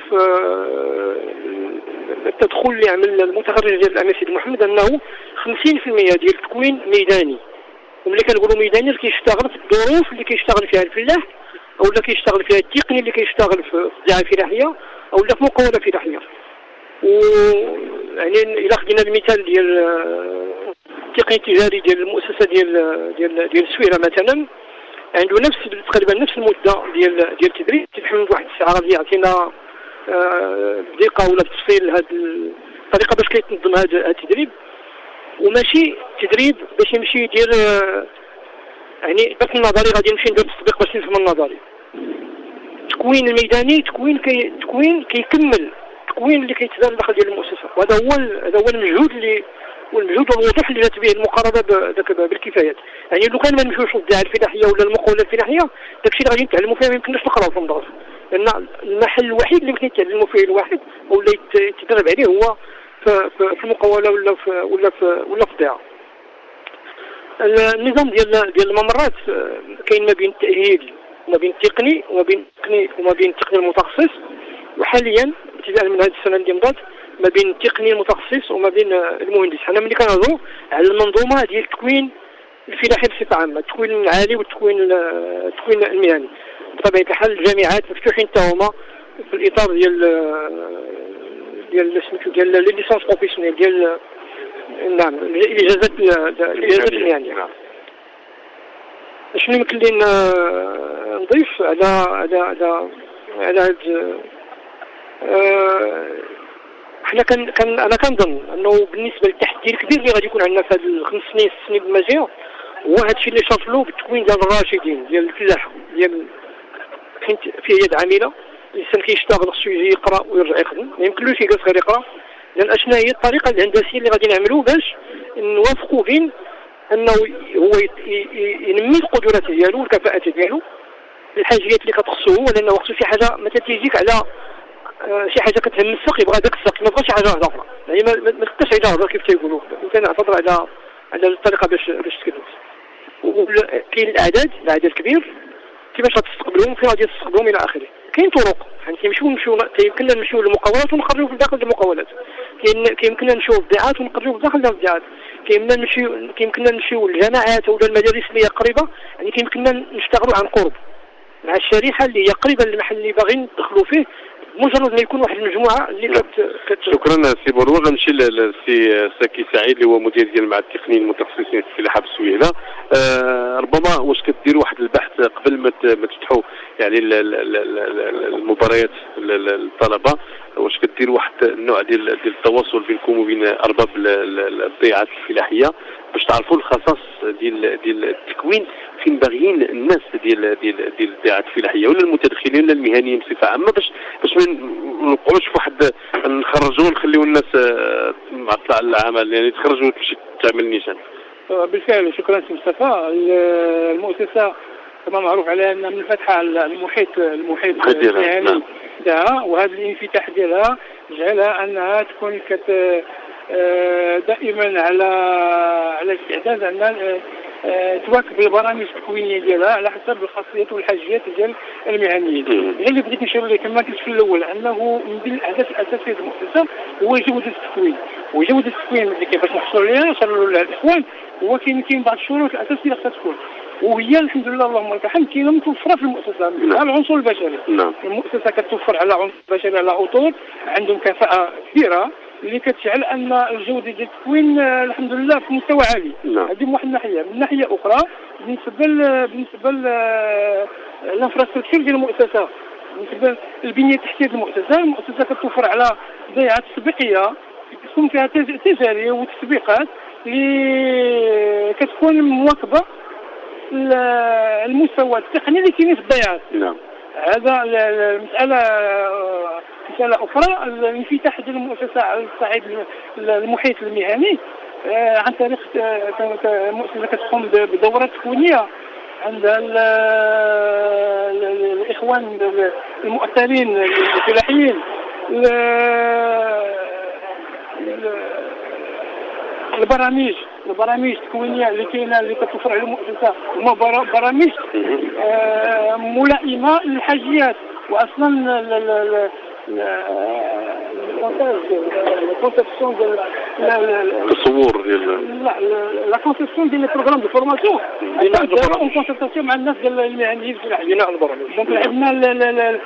Speaker 5: التدخل اللي عمل المتخرج ديال الامير سيدي محمد انه خمسين بالمئة ديال التكوين ميداني، وملي كنقولوا ميداني كيشتغل في الظروف اللي كيشتغل فيها الفلاح اولا كيشتغل فيها التقني اللي كيشتغل في الطبيعه الفلاحيه اولا في مقاوله فلاحيه. و يعني الا خدينا المثال ديال التقني التجاري ديال المؤسسه ديال ديال ديال السويره مثلا، عنده نفس تقريبا نفس المده ديال ديال التدريب، تتحمل واحد الساعه غادي يعطينا بدقه ولا بتفصيل هذه الطريقه باش كيتنظم هذا التدريب، وماشي تدريب باش يمشي يدير يعني الدرس النظري غادي نمشي ندير التطبيق باش نفهم النظري. التكوين الميداني تكوين كي تكوين كيكمل التكوين اللي كيتدار داخل ديال المؤسسه، وهذا هو هذا هو المجهود اللي والمجهود والوضوح اللي جات به المقاربه بالكفايات. يعني لو كان ما نمشيوش للدعايه الفلاحيه ولا المقاوله الفلاحيه داكشي اللي غادي نتعلموا فيه ما يمكنناش نقراو في المدرسه، لان المحل الوحيد اللي يمكن يتعلموا فيه الواحد ولا يتدرب عليه هو في, في المقاوله ولا في ولا في ولا في الدعايه. النظام ديال ديال الممرات كاين ما بين التاهيل وما بين التقني وما بين التقني وما بين التقني المتخصص، وحاليا ابتداء من هذه السنه اللي مضات ما بين التقني المتخصص وما بين المهندس. حنا ملي كنهضروا على المنظومه ديال التكوين الفلاحي بصفه عامه، التكوين العالي والتكوين التكوين المهني. بطبيعه الحال الجامعات مفتوحين حتى هما في الاطار ديال ديال سميتو ديال لي ليسونس بروفيسيونيل ديال نعم الاجازات الاجازات المهنيه. شنو يمكن لي نضيف على على على على هاد حنا كان كان انا كنظن انه بالنسبه للتحدي الكبير اللي غادي يكون عندنا في هاد الخمس سنين ست سنين الماجيه هو هذا الشيء اللي شرط له بالتكوين ديال الراشدين ديال الفلاحه ديال حيت فيه يد عامله. الانسان كيشتغل خصو يجي يقرا ويرجع يخدم، ما يمكنلوش يجلس غير يقرا، لان اشنا هي الطريقه الهندسيه اللي غادي نعملوه باش نوافقوا بين انه هو ينمي القدرات ديالو والكفاءات ديالو الحاجيات اللي كتخصو هو، لانه خصو شي حاجه مثلا تيجيك على شي حاجه كتهم الساق يبغى داك الساق ما بغاش شي حاجه واحده اخرى، يعني ما تبقاش على هضره كيف تيقولوا. يمكن نعتذر على على الطريقه باش باش تكلمت. وكاين الاعداد الاعداد الكبير كيفاش غتستقبلوهم فين غادي تستقبلوهم الى اخره. كاين طرق يعني كيمشيو نمشيو كيمكننا نمشيو للمقاولات ونخرجوا في داخل المقاولات، كاين كيمكننا نمشيو للبيعات ونخرجوا في داخل البيعات، كيمكننا نمشيو كيمكننا نمشيو للجامعات ولا المدارس اللي هي قريبه، يعني كيمكننا نشتغلوا عن قرب مع الشريحه اللي هي قريبه للمحل اللي باغيين ندخلوا فيه، مجرد ما يكون واحد المجموعه اللي كت, كت...
Speaker 4: شكرا سي بوروا. غنمشي للسي ساكي سعيد اللي هو مدير ديال المعهد التقني المتخصصين في الفلاحه بسويله. آه ربما واش كديروا واحد البحث قبل ما تفتحوا يعني المباريات للطلبه، واش كديروا واحد النوع ديال ديال التواصل بينكم وبين ارباب الضيعات الفلاحيه باش تعرفوا الخصائص ديال ديال التكوين فين باغيين الناس ديال ديال ديال الضيعات الفلاحيه ولا المتدخلين ولا المهنيين بصفه عامه، باش باش ما نوقعوش في واحد نخرجوا ونخليو الناس معطله على العمل، يعني تخرجوا وتمشي تعمل نيشان.
Speaker 7: بالفعل شكرا سي مصطفى. المؤسسه كما معروف عليها انها منفتحه على المحيط المحيط المهني ديالها، وهذا الانفتاح ديالها جعلها انها تكون كت دائما على على استعداد انها تواكب البرامج التكوينيه ديالها على حسب الخاصيات والحاجيات ديال المهنيين. غير اللي بغيت نشير ليه كما قلت في الاول انه من بين الاهداف الاساسيه للمؤسسه هو جوده التكوين، وجوده التكوين اللي كيفاش نحصلوا عليها نشروا لها الاخوان هو كاين كاين بعض الشروط الاساسيه اللي خصها تكون، وهي الحمد لله اللهم لك الحمد كاينه متوفره في المؤسسه على العنصر البشري. المؤسسه كتوفر على عنصر بشري على اطر عندهم كفاءه كبيره اللي كتجعل ان الجوده ديال التكوين الحمد لله في مستوى عالي. هذه من واحد الناحيه. من ناحيه اخرى بالنسبه بالنسبه للانفراستركتور ديال المؤسسه، بالنسبه للبنيه التحتيه ديال المؤسسه، المؤسسه كتوفر على ضيعات تسبيقيه تكون فيها تجاري وتسبيقات اللي كتكون مواكبه المستوى التقني اللي كاين في الضيعات.
Speaker 4: نعم.
Speaker 7: هذا المساله مساله اخرى. الانفتاح ديال المؤسسه على الصعيد المحيط المهني عن طريق المؤسسه كتقوم بدورات تكوينيه عند الاخوان المؤثرين الفلاحيين، البرامج البرامج التكوينيه اللي كاينه اللي كتوفر على المؤسسه هما برامج ملائمه للحاجيات. واصلا
Speaker 5: المونتاج الكونسيبسيون ديال
Speaker 4: التصور ديال
Speaker 5: لا لا كونسيبسيون ديال البروغرام دو فورماسيون ديال اون كونسلتاسيون مع الناس ديال المهنيين في العالم بناء البرامج. دونك عندنا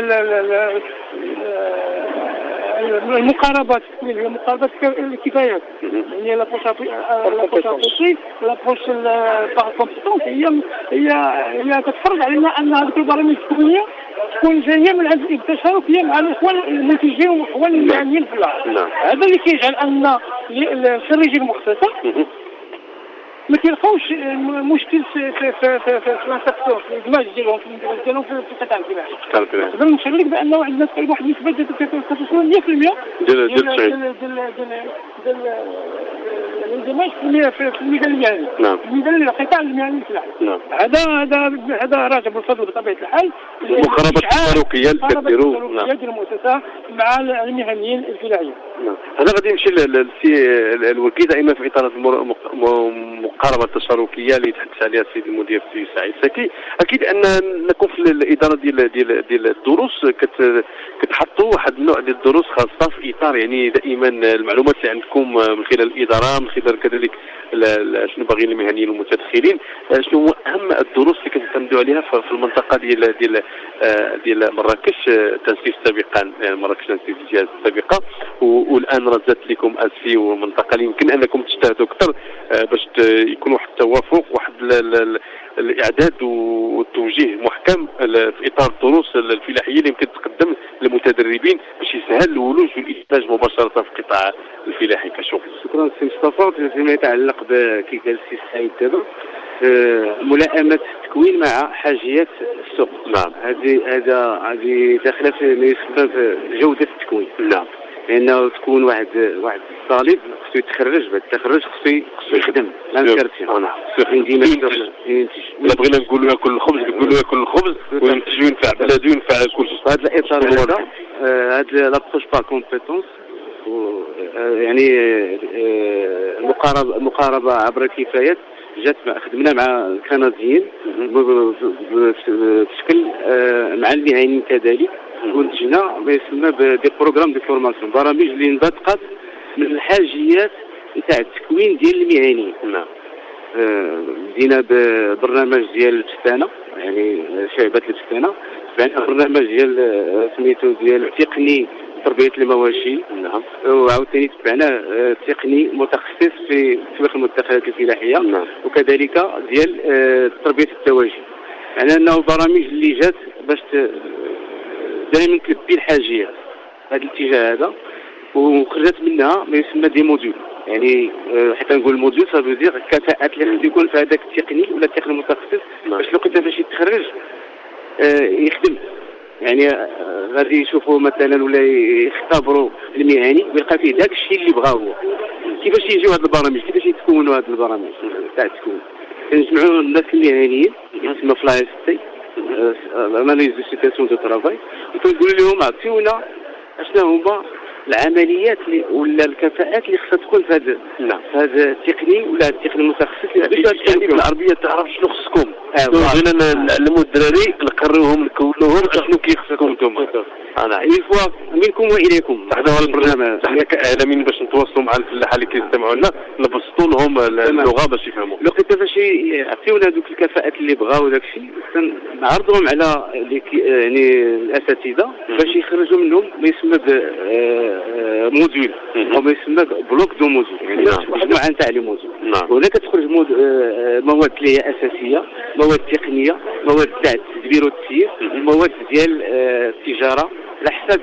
Speaker 5: المقاربات هي مقاربات الكفايات يعني لابروش لابروش لابروش باغ كومبيتونس هي هي هي كتفرض علينا ان هذيك البرامج التكوينيه تكون جايه من عند التشاركيه مع الاخوان المنتجين والاخوان المهنيين في العالم. هذا اللي كيجعل ان الخريجين المختصه ما كيلقاوش مشكل في في في في في الانسكسيون في الادماج ديالهم في الانتاج ديالهم في القطاع الفلاحي. نقدر نشير لك بانه عندنا تقريبا واحد النسبه ديال كتوصل مية بالمية ديال ديال ديال ديال الاندماج في الميدان المهني.
Speaker 4: نعم.
Speaker 5: الميدان القطاع المهني الفلاحي.
Speaker 4: نعم.
Speaker 5: هذا هذا هذا راجع بالفضل بطبيعه الحال.
Speaker 4: المقاربه التشاركيه اللي كديروا
Speaker 5: نعم ديال المؤسسه مع المهنيين الفلاحيين.
Speaker 4: نعم. هذا غادي نمشي للوكيل دائما في اطار المقاربه التشاركيه اللي تحدث عليها السيد المدير السي سعيد ساكي. اكيد ان انكم في الاداره ديال ديال ديال الدروس كت كتحطوا واحد النوع ديال الدروس خاصه في اطار يعني دائما المعلومات اللي عندكم من خلال الاداره من خلال كذلك شنو باغيين المهنيين والمتدخلين، شنو هو اهم الدروس اللي كتعتمدوا عليها في المنطقه ديال ديال ديال مراكش تنسيق سابقا مراكش تنسيق الجهاز السابقه والان رزت لكم اسفي ومنطقه اللي يمكن انكم تجتهدوا اكثر باش يكون واحد التوافق واحد الاعداد والتوجيه محكم في اطار الدروس الفلاحيه اللي يمكن تقدم للمتدربين باش يسهل الولوج والانتاج مباشره في القطاع الفلاحي كشغل.
Speaker 6: شكرا سي مصطفى. فيما يتعلق بكي قال السي سعيد دابا ملائمه التكوين مع حاجيات السوق.
Speaker 4: نعم.
Speaker 6: هذه هذا هذه داخله في ما يسمى جوده التكوين.
Speaker 4: نعم.
Speaker 6: لانه تكون واحد واحد الطالب خصو يتخرج، بعد التخرج خصو خصو يخدم لانكارتي.
Speaker 4: نعم. ديما الا بغينا نقولوا ياكل الخبز نقولوا ياكل الخبز وينتج وينفع بلادو وينفع كل شيء.
Speaker 6: هذا الاطار هذا هذا لابروش بار كومبيتونس يعني المقاربه المقاربه عبر الكفايات جات خدمنا مع الكنديين بشكل مع المهنيين كذلك وانتجنا ما يسمى بدي بروغرام دي فورماسيون برامج اللي انبثقت من الحاجيات نتاع التكوين ديال المهنيين.
Speaker 4: نعم.
Speaker 6: بدينا ببرنامج ديال البستانه يعني شعبه البستانه، برنامج ديال سميتو ديال تقني تربيه المواشي.
Speaker 4: نعم.
Speaker 6: وعاوتاني تبعنا تقني متخصص في تسويق المدخرات الفلاحيه.
Speaker 4: نعم.
Speaker 6: وكذلك ديال تربيه الدواجن، يعني انه برامج اللي جات باش دائما تلبي الحاجيات هذا الاتجاه هذا، وخرجت منها ما يسمى دي موديول. يعني حتى نقول موديول صافي دير الكفاءات اللي خصو يكون في هذاك التقني ولا التقني المتخصص باش لقيت باش يتخرج يخدم. يعني غادي يشوفوا مثلا ولا يختبروا المهني ويلقى فيه داك الشيء اللي بغاه هو. كيفاش يجيو هاد البرامج، كيفاش يتكونوا هاد البرامج تاع التكوين؟ كنجمعوا الناس المهنيين يسمى فلاي ستي الاناليز دو سيتاسيون دو ترافاي، وكنقولوا لهم عطيونا اشنا هما العمليات اللي ولا الكفاءات اللي خصها تكون في هذا
Speaker 4: نعم
Speaker 6: في هذا التقني ولا التقني المتخصص اللي باش
Speaker 4: يعني بالعربيه تعرف شنو خصكم. بغينا نعلموا الدراري نقريوهم نكونوهم شنو كيخصكم نتوما.
Speaker 6: انا عيفوا منكم واليكم.
Speaker 4: هذا هو البرنامج حنا كاعلاميين باش نتواصلوا مع الفلاحه اللي كيستمعوا لنا نبسطوا لهم اللغه باش يفهموا.
Speaker 6: لو كيفاش يعطيونا هذوك الكفاءات اللي بغاو داك الشيء نعرضوهم على يعني الاساتذه باش يخرجوا منهم ما يسمى موديول او ما يسمى بلوك دو موديول، يعني مجموعه نتاع لي موديول. وهنا كتخرج مواد اللي هي اساسيه، مواد تقنيه، مواد تاع التدبير والتسيير، مواد ديال التجاره على حساب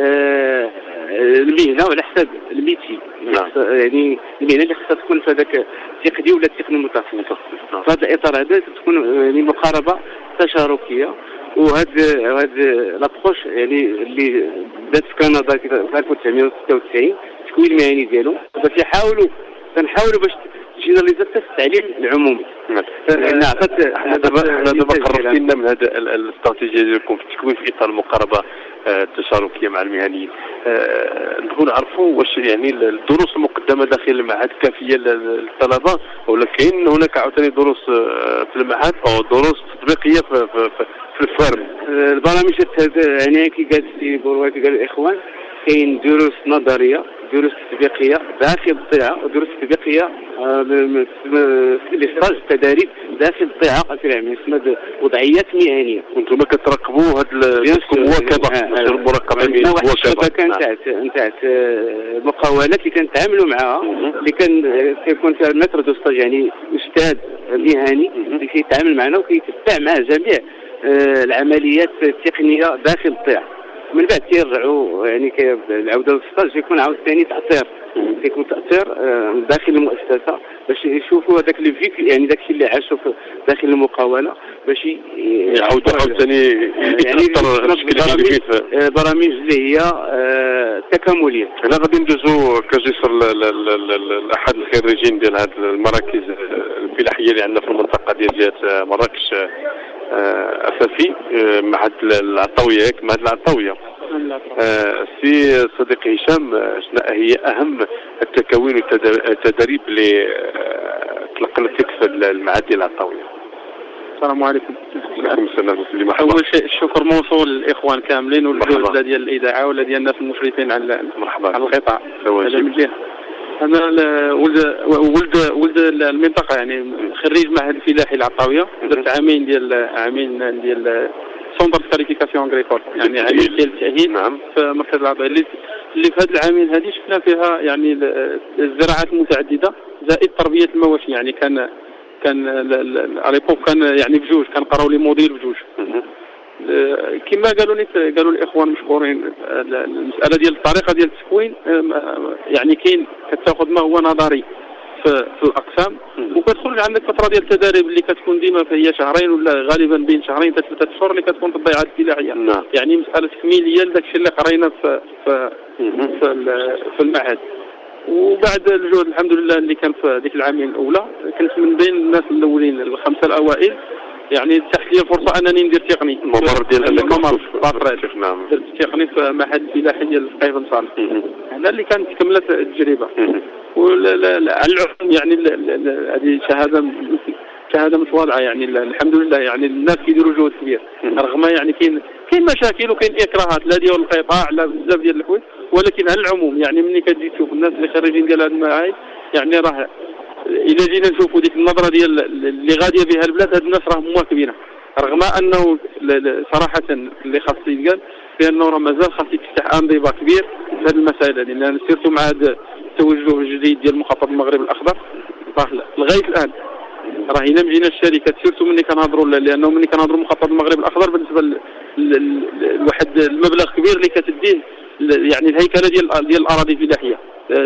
Speaker 6: المهنه وعلى حساب الميتي. يعني المهنه اللي خصها تكون في هذاك التقني ولا التقني المتخصص. في هذا الاطار هذا تكون يعني مقاربه تشاركيه. وهذا هذا لابروش يعني اللي بدات في كندا في ألف وتسعمائة وستة وتسعين التكوين المهني ديالهم باش يحاولوا تنحاولوا باش جيناليزات التعليم العمومي.
Speaker 4: حنا عطات حنا دابا حنا دابا قربتينا من هذا الاستراتيجيه ديالكم في التكوين في اطار المقاربه التشاركيه مع المهنيين. نبغوا نعرفوا واش يعني الدروس المقدمه داخل المعهد كافيه للطلبه ولا كاين هناك عاوتاني دروس في المعهد او دروس تطبيقيه في في, في الفارم؟
Speaker 6: البرامج يعني كي قال السي بوروي كي قال الاخوان كاين دروس نظريه، دروس تطبيقيه داخل الضيعه، ودروس تطبيقيه لي ستاج التدريب داخل الضيعه في العمل اسمها وضعيات مهنيه.
Speaker 4: وانتم كتراقبوا هاد المواكبه المراقبه
Speaker 6: المواكبه كانت تاع نتاع المقاولات اللي كنتعاملوا معها، اللي كان كيكون فيها المتر دو ستاج يعني استاذ مهني اللي كيتعامل معنا وكيتبع مع جميع العمليات التقنيه داخل الضيعه. من بعد كيرجعوا يعني العوده للستاج يكون عاود ثاني تاثير، كيكون تاثير داخل المؤسسه باش يشوفوا هذاك لي فيك يعني داك الشيء اللي عاشوا داخل المقاوله باش
Speaker 4: يعاودوا عاوتاني يتاثر بشكل
Speaker 6: برامج اللي هي تكامليه.
Speaker 4: هنا غادي ندوزو كجسر احد الخريجين ديال هذه المراكز الفلاحيه اللي عندنا في المنطقه ديال جهه مراكش اساسي معهد العطاويه ياك معهد العطاويه. سي صديقي هشام، شنو هي اهم التكوين والتدريب اللي تلقنتك في المعهد ديال العطاويه؟
Speaker 9: السلام عليكم.
Speaker 4: وعليكم السلام ورحمه.
Speaker 9: اول شيء الشكر موصول للاخوان كاملين والجهود ديال الاذاعه ولا ديال الناس المشرفين على
Speaker 4: مرحبا
Speaker 9: على القطاع. هذا من جهه. انا ولد ولد ولد المنطقه يعني خريج معهد الفلاحي العطاويه، درت عامين ديال عامين ديال سونتر كاليفيكاسيون اغريكول يعني عامين ديال التاهيل
Speaker 4: نعم في
Speaker 9: مركز العطاويه اللي اللي في هذه العامين هذه شفنا فيها يعني الزراعات المتعدده زائد تربيه المواشي. يعني كان كان على ليبوك كان يعني بجوج كان قراو لي موديل بجوج. كما قالوا لي قالوا الاخوان مشكورين المساله ديال الطريقه ديال التكوين يعني كاين كتاخذ ما هو نظري في, في الاقسام وكتخرج عندك فتره ديال التدريب اللي كتكون ديما فهي شهرين ولا غالبا بين شهرين حتى ثلاثه اشهر اللي كتكون في الضيعات الفلاحيه.
Speaker 4: نعم.
Speaker 9: يعني مساله تكميليه لداك الشيء اللي قرينا في في في, في المعهد. وبعد الجهد الحمد لله اللي كان في ديك العامين الاولى كنت من بين الناس الاولين الخمسه الاوائل. يعني تحت لي الفرصه انني ندير تقني
Speaker 4: الممر ديال
Speaker 9: الممر باطريت.
Speaker 4: نعم.
Speaker 9: درت تقني في معهد الفلاحي ديال قاي بن صالح. هذا اللي كانت كملت التجربه. ولا العلم يعني هذه شهاده شهاده متواضعه يعني الحمد لله. يعني الناس كيديروا جهد كبير رغم يعني كاين كاين مشاكل وكاين اكراهات لا ديال القطاع لا بزاف ديال الحوايج، ولكن على العموم يعني ملي كتجي تشوف الناس اللي خريجين ديال هذه المعاهد يعني راه إذا جينا نشوفوا ديك النظرة ديال اللي غادية بها البلاد هاد الناس راهم مواكبينها، رغم أنه صراحة اللي خاص يتقال بأنه راه مازال خاص يفتح انظمة كبير في هذه المسائل هذه. لأن سيرتو مع هذا التوجه الجديد ديال مخطط المغرب الأخضر راه لغاية الآن راه إلا مجينا الشركات سيرتو ملي كنهضروا لأنه ملي كنهضروا مخطط المغرب الأخضر بالنسبة لواحد المبلغ كبير اللي كتديه يعني الهيكلة ديال ديال الأراضي الفلاحية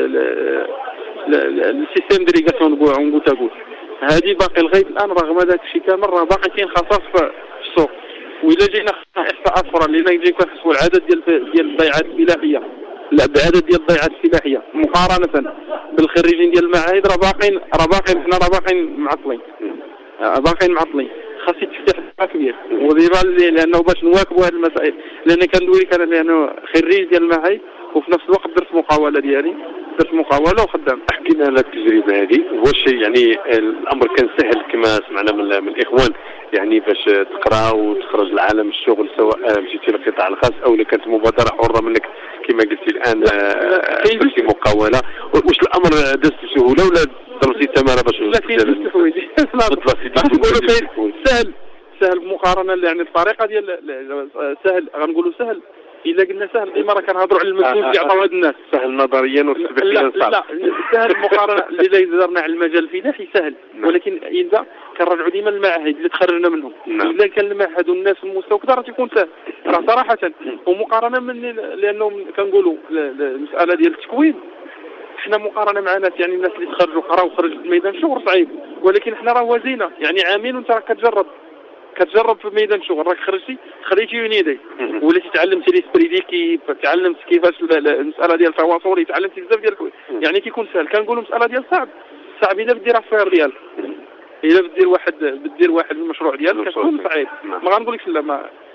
Speaker 9: السيستم ديريغاسيون نقول تقول هذه باقي لغايه الان رغم هذاك الشيء كامل راه باقي كاين خصاص في السوق. والا جينا احصاءات اخرى اللي نجي كنحسبوا العدد ديال ديال الضيعات الفلاحيه لا بعدد ديال الضيعات الفلاحيه مقارنه بالخريجين ديال المعاهد راه باقيين راه باقيين حنا راه باقيين معطلين باقيين معطلين. خاص يتفتح كبير وديما لانه باش نواكبوا هذه المسائل. لان كندوي لك انا لانه خريج ديال المعاهد وفي نفس الوقت درت مقاوله ديالي درت مقاوله وخدام.
Speaker 4: احكي لنا على التجربه هذه واش يعني الامر كان سهل كما سمعنا من, من الاخوان يعني باش تقرا وتخرج لعالم الشغل سواء مشيتي للقطاع الخاص او اللي كانت مبادره حره منك كما قلتي الان في مقاوله. واش الامر داز بسهوله ولا درتي تماره باش
Speaker 9: لا كاين بزاف الحوايج سهل سهل مقارنه يعني الطريقه ديال سهل غنقولوا سهل إلا قلنا سهل ديما راه كنهضروا على المجهود اللي عطاو هاد الناس
Speaker 4: سهل نظريا وتطبيقيا صعب.
Speaker 9: لا سهل مقارنه اللي درنا على المجال الفلاحي سهل ولكن إذا كنرجعوا ديما المعاهد اللي تخرجنا منهم إذا كان المعهد والناس المستوى كذا راه تيكون سهل راه صراحه. ومقارنه من لانه كنقولوا المساله ديال التكوين حنا مقارنه مع ناس يعني الناس اللي تخرجوا قراو وخرجوا الميدان شغل صعيب ولكن حنا راه وزينه يعني عامين وانت راك كتجرب كتجرب في ميدان شغل راك خرجتي خريتي يونيدي وليتي تعلمتي لي سبري ديكيب تعلمت كيفاش المساله ديال التواصل تعلمتي بزاف ديال الحوايج يعني كيكون سهل. كنقولوا مساله ديال صعب صعب الا بدير افير ديالك الا بدير واحد بدير واحد المشروع ديالك كتكون صعيب ما غنقولكش لا ما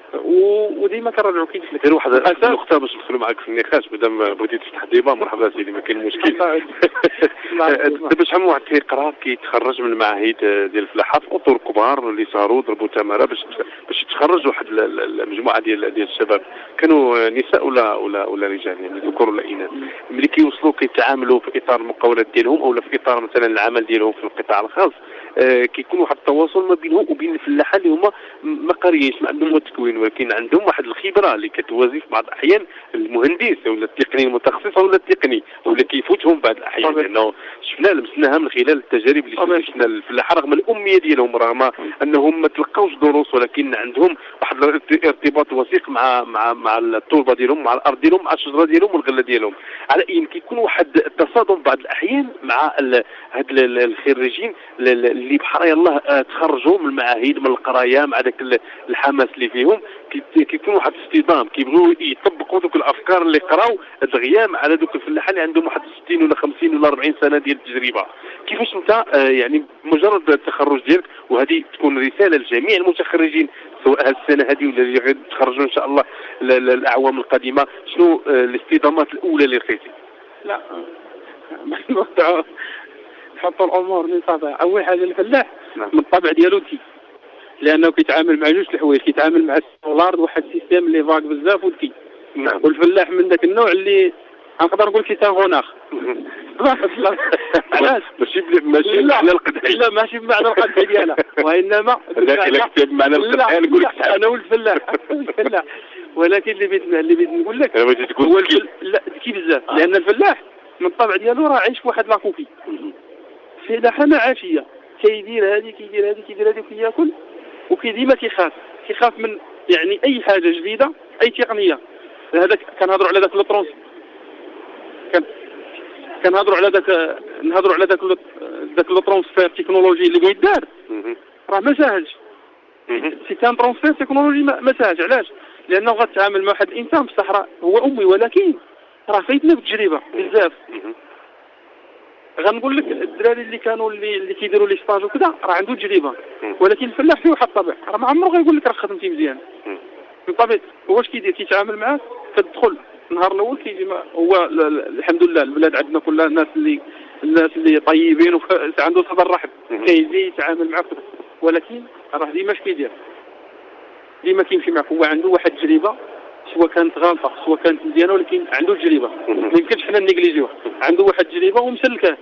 Speaker 9: وديما كنرجعوا كي
Speaker 4: غير واحد النقطه باش ندخلوا معاك في النقاش مادام بغيتي تفتح ديبا. مرحبا سيدي ما كاين مشكل. دابا شحال من واحد كيقرا كيتخرج من المعاهد ديال الفلاحه في اطر كبار اللي صاروا ضربوا تماره باش باش يتخرج واحد المجموعه ديال ديال الشباب كانوا نساء ولا ولا ولا رجال يعني ذكور ولا اناث ملي كيوصلوا كيتعاملوا في اطار المقاولات ديالهم او في اطار مثلا العمل ديالهم في القطاع الخاص آه كيكون واحد التواصل ما بينهم وبين الفلاحه اللي هما ما قاريينش ما عندهم التكوين ولكن عندهم واحد الخبره اللي كتوازي في بعض الاحيان المهندس ولا التقني المتخصص ولا التقني ولا كيفوتهم بعض الاحيان لانه شفنا لمسناها من خلال التجارب اللي شفنا الفلاحه رغم الاميه ديالهم رغم انهم ما تلقاوش دروس ولكن عندهم واحد الارتباط وثيق مع مع مع التربه ديالهم مع الارض ديالهم مع الشجره ديالهم والغله ديالهم على ان كيكون واحد التصادم بعض الاحيان مع هاد الخريجين اللي بحال يلاه تخرجوا من المعاهد من القرايه مع ذاك الحماس اللي فيهم كيكون واحد الاصطدام كيبغيو يطبقوا ذوك الافكار اللي قراو دغيا مع ذوك الفلاحه اللي عندهم واحد ستين ولا خمسين ولا أربعين سنه ديال التجربه. كيفاش انت آه يعني مجرد التخرج ديالك وهذه تكون رساله لجميع المتخرجين سواء هذه السنه هذه ولا اللي غيتخرجوا ان شاء الله الاعوام القادمه شنو آه الاصطدامات الاولى اللي لقيتي؟
Speaker 9: لا نحطوا الامور من طبع. اول حاجه الفلاح نعم. من الطبع ديالو ذكي لانه كيتعامل مع جوج الحوايج كيتعامل مع السولار واحد السيستيم اللي فاق بزاف وذكي نعم. والفلاح من ذاك النوع اللي نقدر نقول كيتان غوناخ
Speaker 4: علاش ماشي ماشي على القدح
Speaker 9: لا ماشي بمعنى القدح ديالها وانما
Speaker 4: الا كتب معنى القدح نقول لك
Speaker 9: انا ولد فلاح الفلاح ولكن اللي بغيت اللي بغيت نقول لك هو لا ذكي بزاف لان الفلاح من الطبع ديالو راه عايش في واحد لاكوفي فلاحه عاشيه كيدير هذه كيدير هذه كيدير هذه وكياكل وكيديما كيخاف كيخاف من يعني اي حاجه جديده اي تقنيه. هذاك كنهضروا على ذاك الترونس كان كنهضروا على ذاك نهضروا على ذاك ذاك الترونسفير تكنولوجي اللي بغيت دار راه ما ساهلش سي كان ترونسفير تكنولوجي ما ساهلش. علاش؟ لانه غتعامل مع واحد الانسان بصح راه هو امي ولكن راه فايتنا بالتجربه بزاف. غنقول لك الدراري اللي كانوا اللي اللي كيديروا لي ستاج وكذا راه عنده تجربه ولكن الفلاح فيه واحد الطبع راه ما عمره غيقول لك راه خدمتي مزيان بالطبع. هو اش كيدير كيتعامل معاك كتدخل النهار الاول كيجي هو الحمد لله البلاد عندنا كلها الناس اللي الناس اللي طيبين وعنده صدر رحب كيجي يتعامل معك ولكن راه ديما اش كيدير ديما كيمشي معك هو عنده واحد التجربه سواء كانت غلطه سواء كانت مزيانه ولكن عنده تجربه ما يمكنش حنا نيجليجيوه عنده واحد التجربه ومسلكه.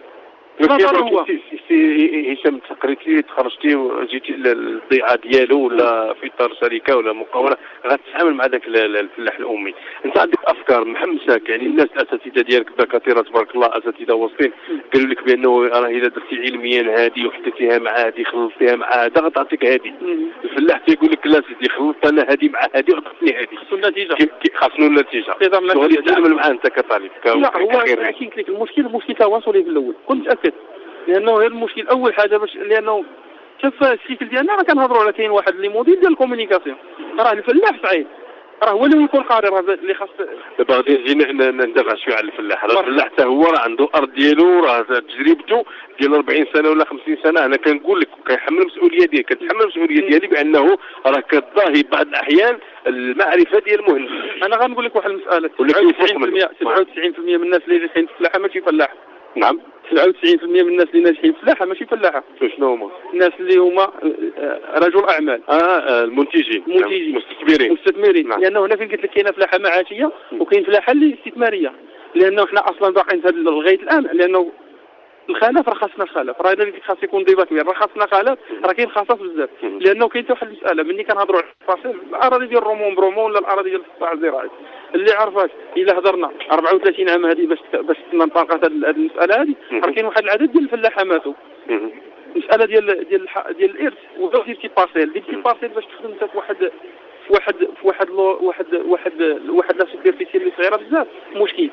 Speaker 4: هو هشام تقريتي تخرجتي وجيتي للضيعه ديالو ولا في اطار شركه ولا مقاوله غتتعامل مع ذاك الفلاح الامي انت عندك افكار محمساك يعني الناس الاساتذه ديالك الدكاتره تبارك الله اساتذه واصفين قالوا لك بانه راه اذا درتي علميا هذه وحطيتيها مع هذه خلطتيها مع هذا غتعطيك هذه. الفلاح تيقول لك لا سيدي خلطت انا هذه مع هذه وعطتني هذه خصو النتيجه خاصو النتيجه غادي تتعامل معاه انت كطالب.
Speaker 9: لا هو حكيت لك المشكل مشكل تواصلي في الاول كنت أكد لانه هذا المشكل اول حاجه باش لانه شوف السيكل ديالنا راه كنهضروا على كاين واحد لي موديل ديال الكومونيكاسيون راه الفلاح صعيب راه هو اللي يكون قاري راه اللي خاص
Speaker 4: دابا غادي نجي ندافع شويه على الفلاح. راه الفلاح حتى هو راه عنده ارض ديالو راه تجربته ديال أربعين سنه ولا خمسين سنه. انا كنقول لك كيحمل المسؤوليه ديالي كتحمل المسؤوليه ديالي بانه راه كتضاهي بعض الاحيان المعرفه ديال المهندس.
Speaker 9: انا غنقول لك واحد المساله سبعة وتسعين بالمئة سبعة وتسعين بالمئة من الناس اللي ناجحين في الفلاحه ماشي فلاح.
Speaker 4: نعم
Speaker 9: سبعة وتسعين بالمئة من الناس اللي ناجحين في الفلاحه ماشي فلاحه.
Speaker 4: شنو هما؟
Speaker 9: الناس اللي هما رجل اعمال
Speaker 4: اه المنتجين
Speaker 9: المنتجين
Speaker 4: مستثمرين
Speaker 9: مستثمرين نعم. لانه هنا فين قلت لك كاينه فلاحه معاشيه وكاين فلاحه اللي استثماريه لانه حنا اصلا باقيين في هذا لغايه الان لانه الخلاف راه خاصنا الخلاف راه اللي خاص يكون ضيبه كبير راه خاصنا خلاف راه كاين خصاص بزاف لانه كاين حتى واحد المساله ملي كنهضروا على التفاصيل الاراضي ديال الرومون برومون ولا الاراضي ديال القطاع الزراعي اللي عرفات الا هضرنا أربعة وثلاثين عام هذه باش باش ننطلق هذه المساله هذه راه كاين واحد العدد ديال الفلاحه ماتوا المساله ديال ديال ديال الارث وغير ديال تي بارسيل ديال تي بارسيل باش تخدم انت في واحد في واحد في واحد واحد واحد واحد لا سوبرفيسي اللي صغيره بزاف مشكل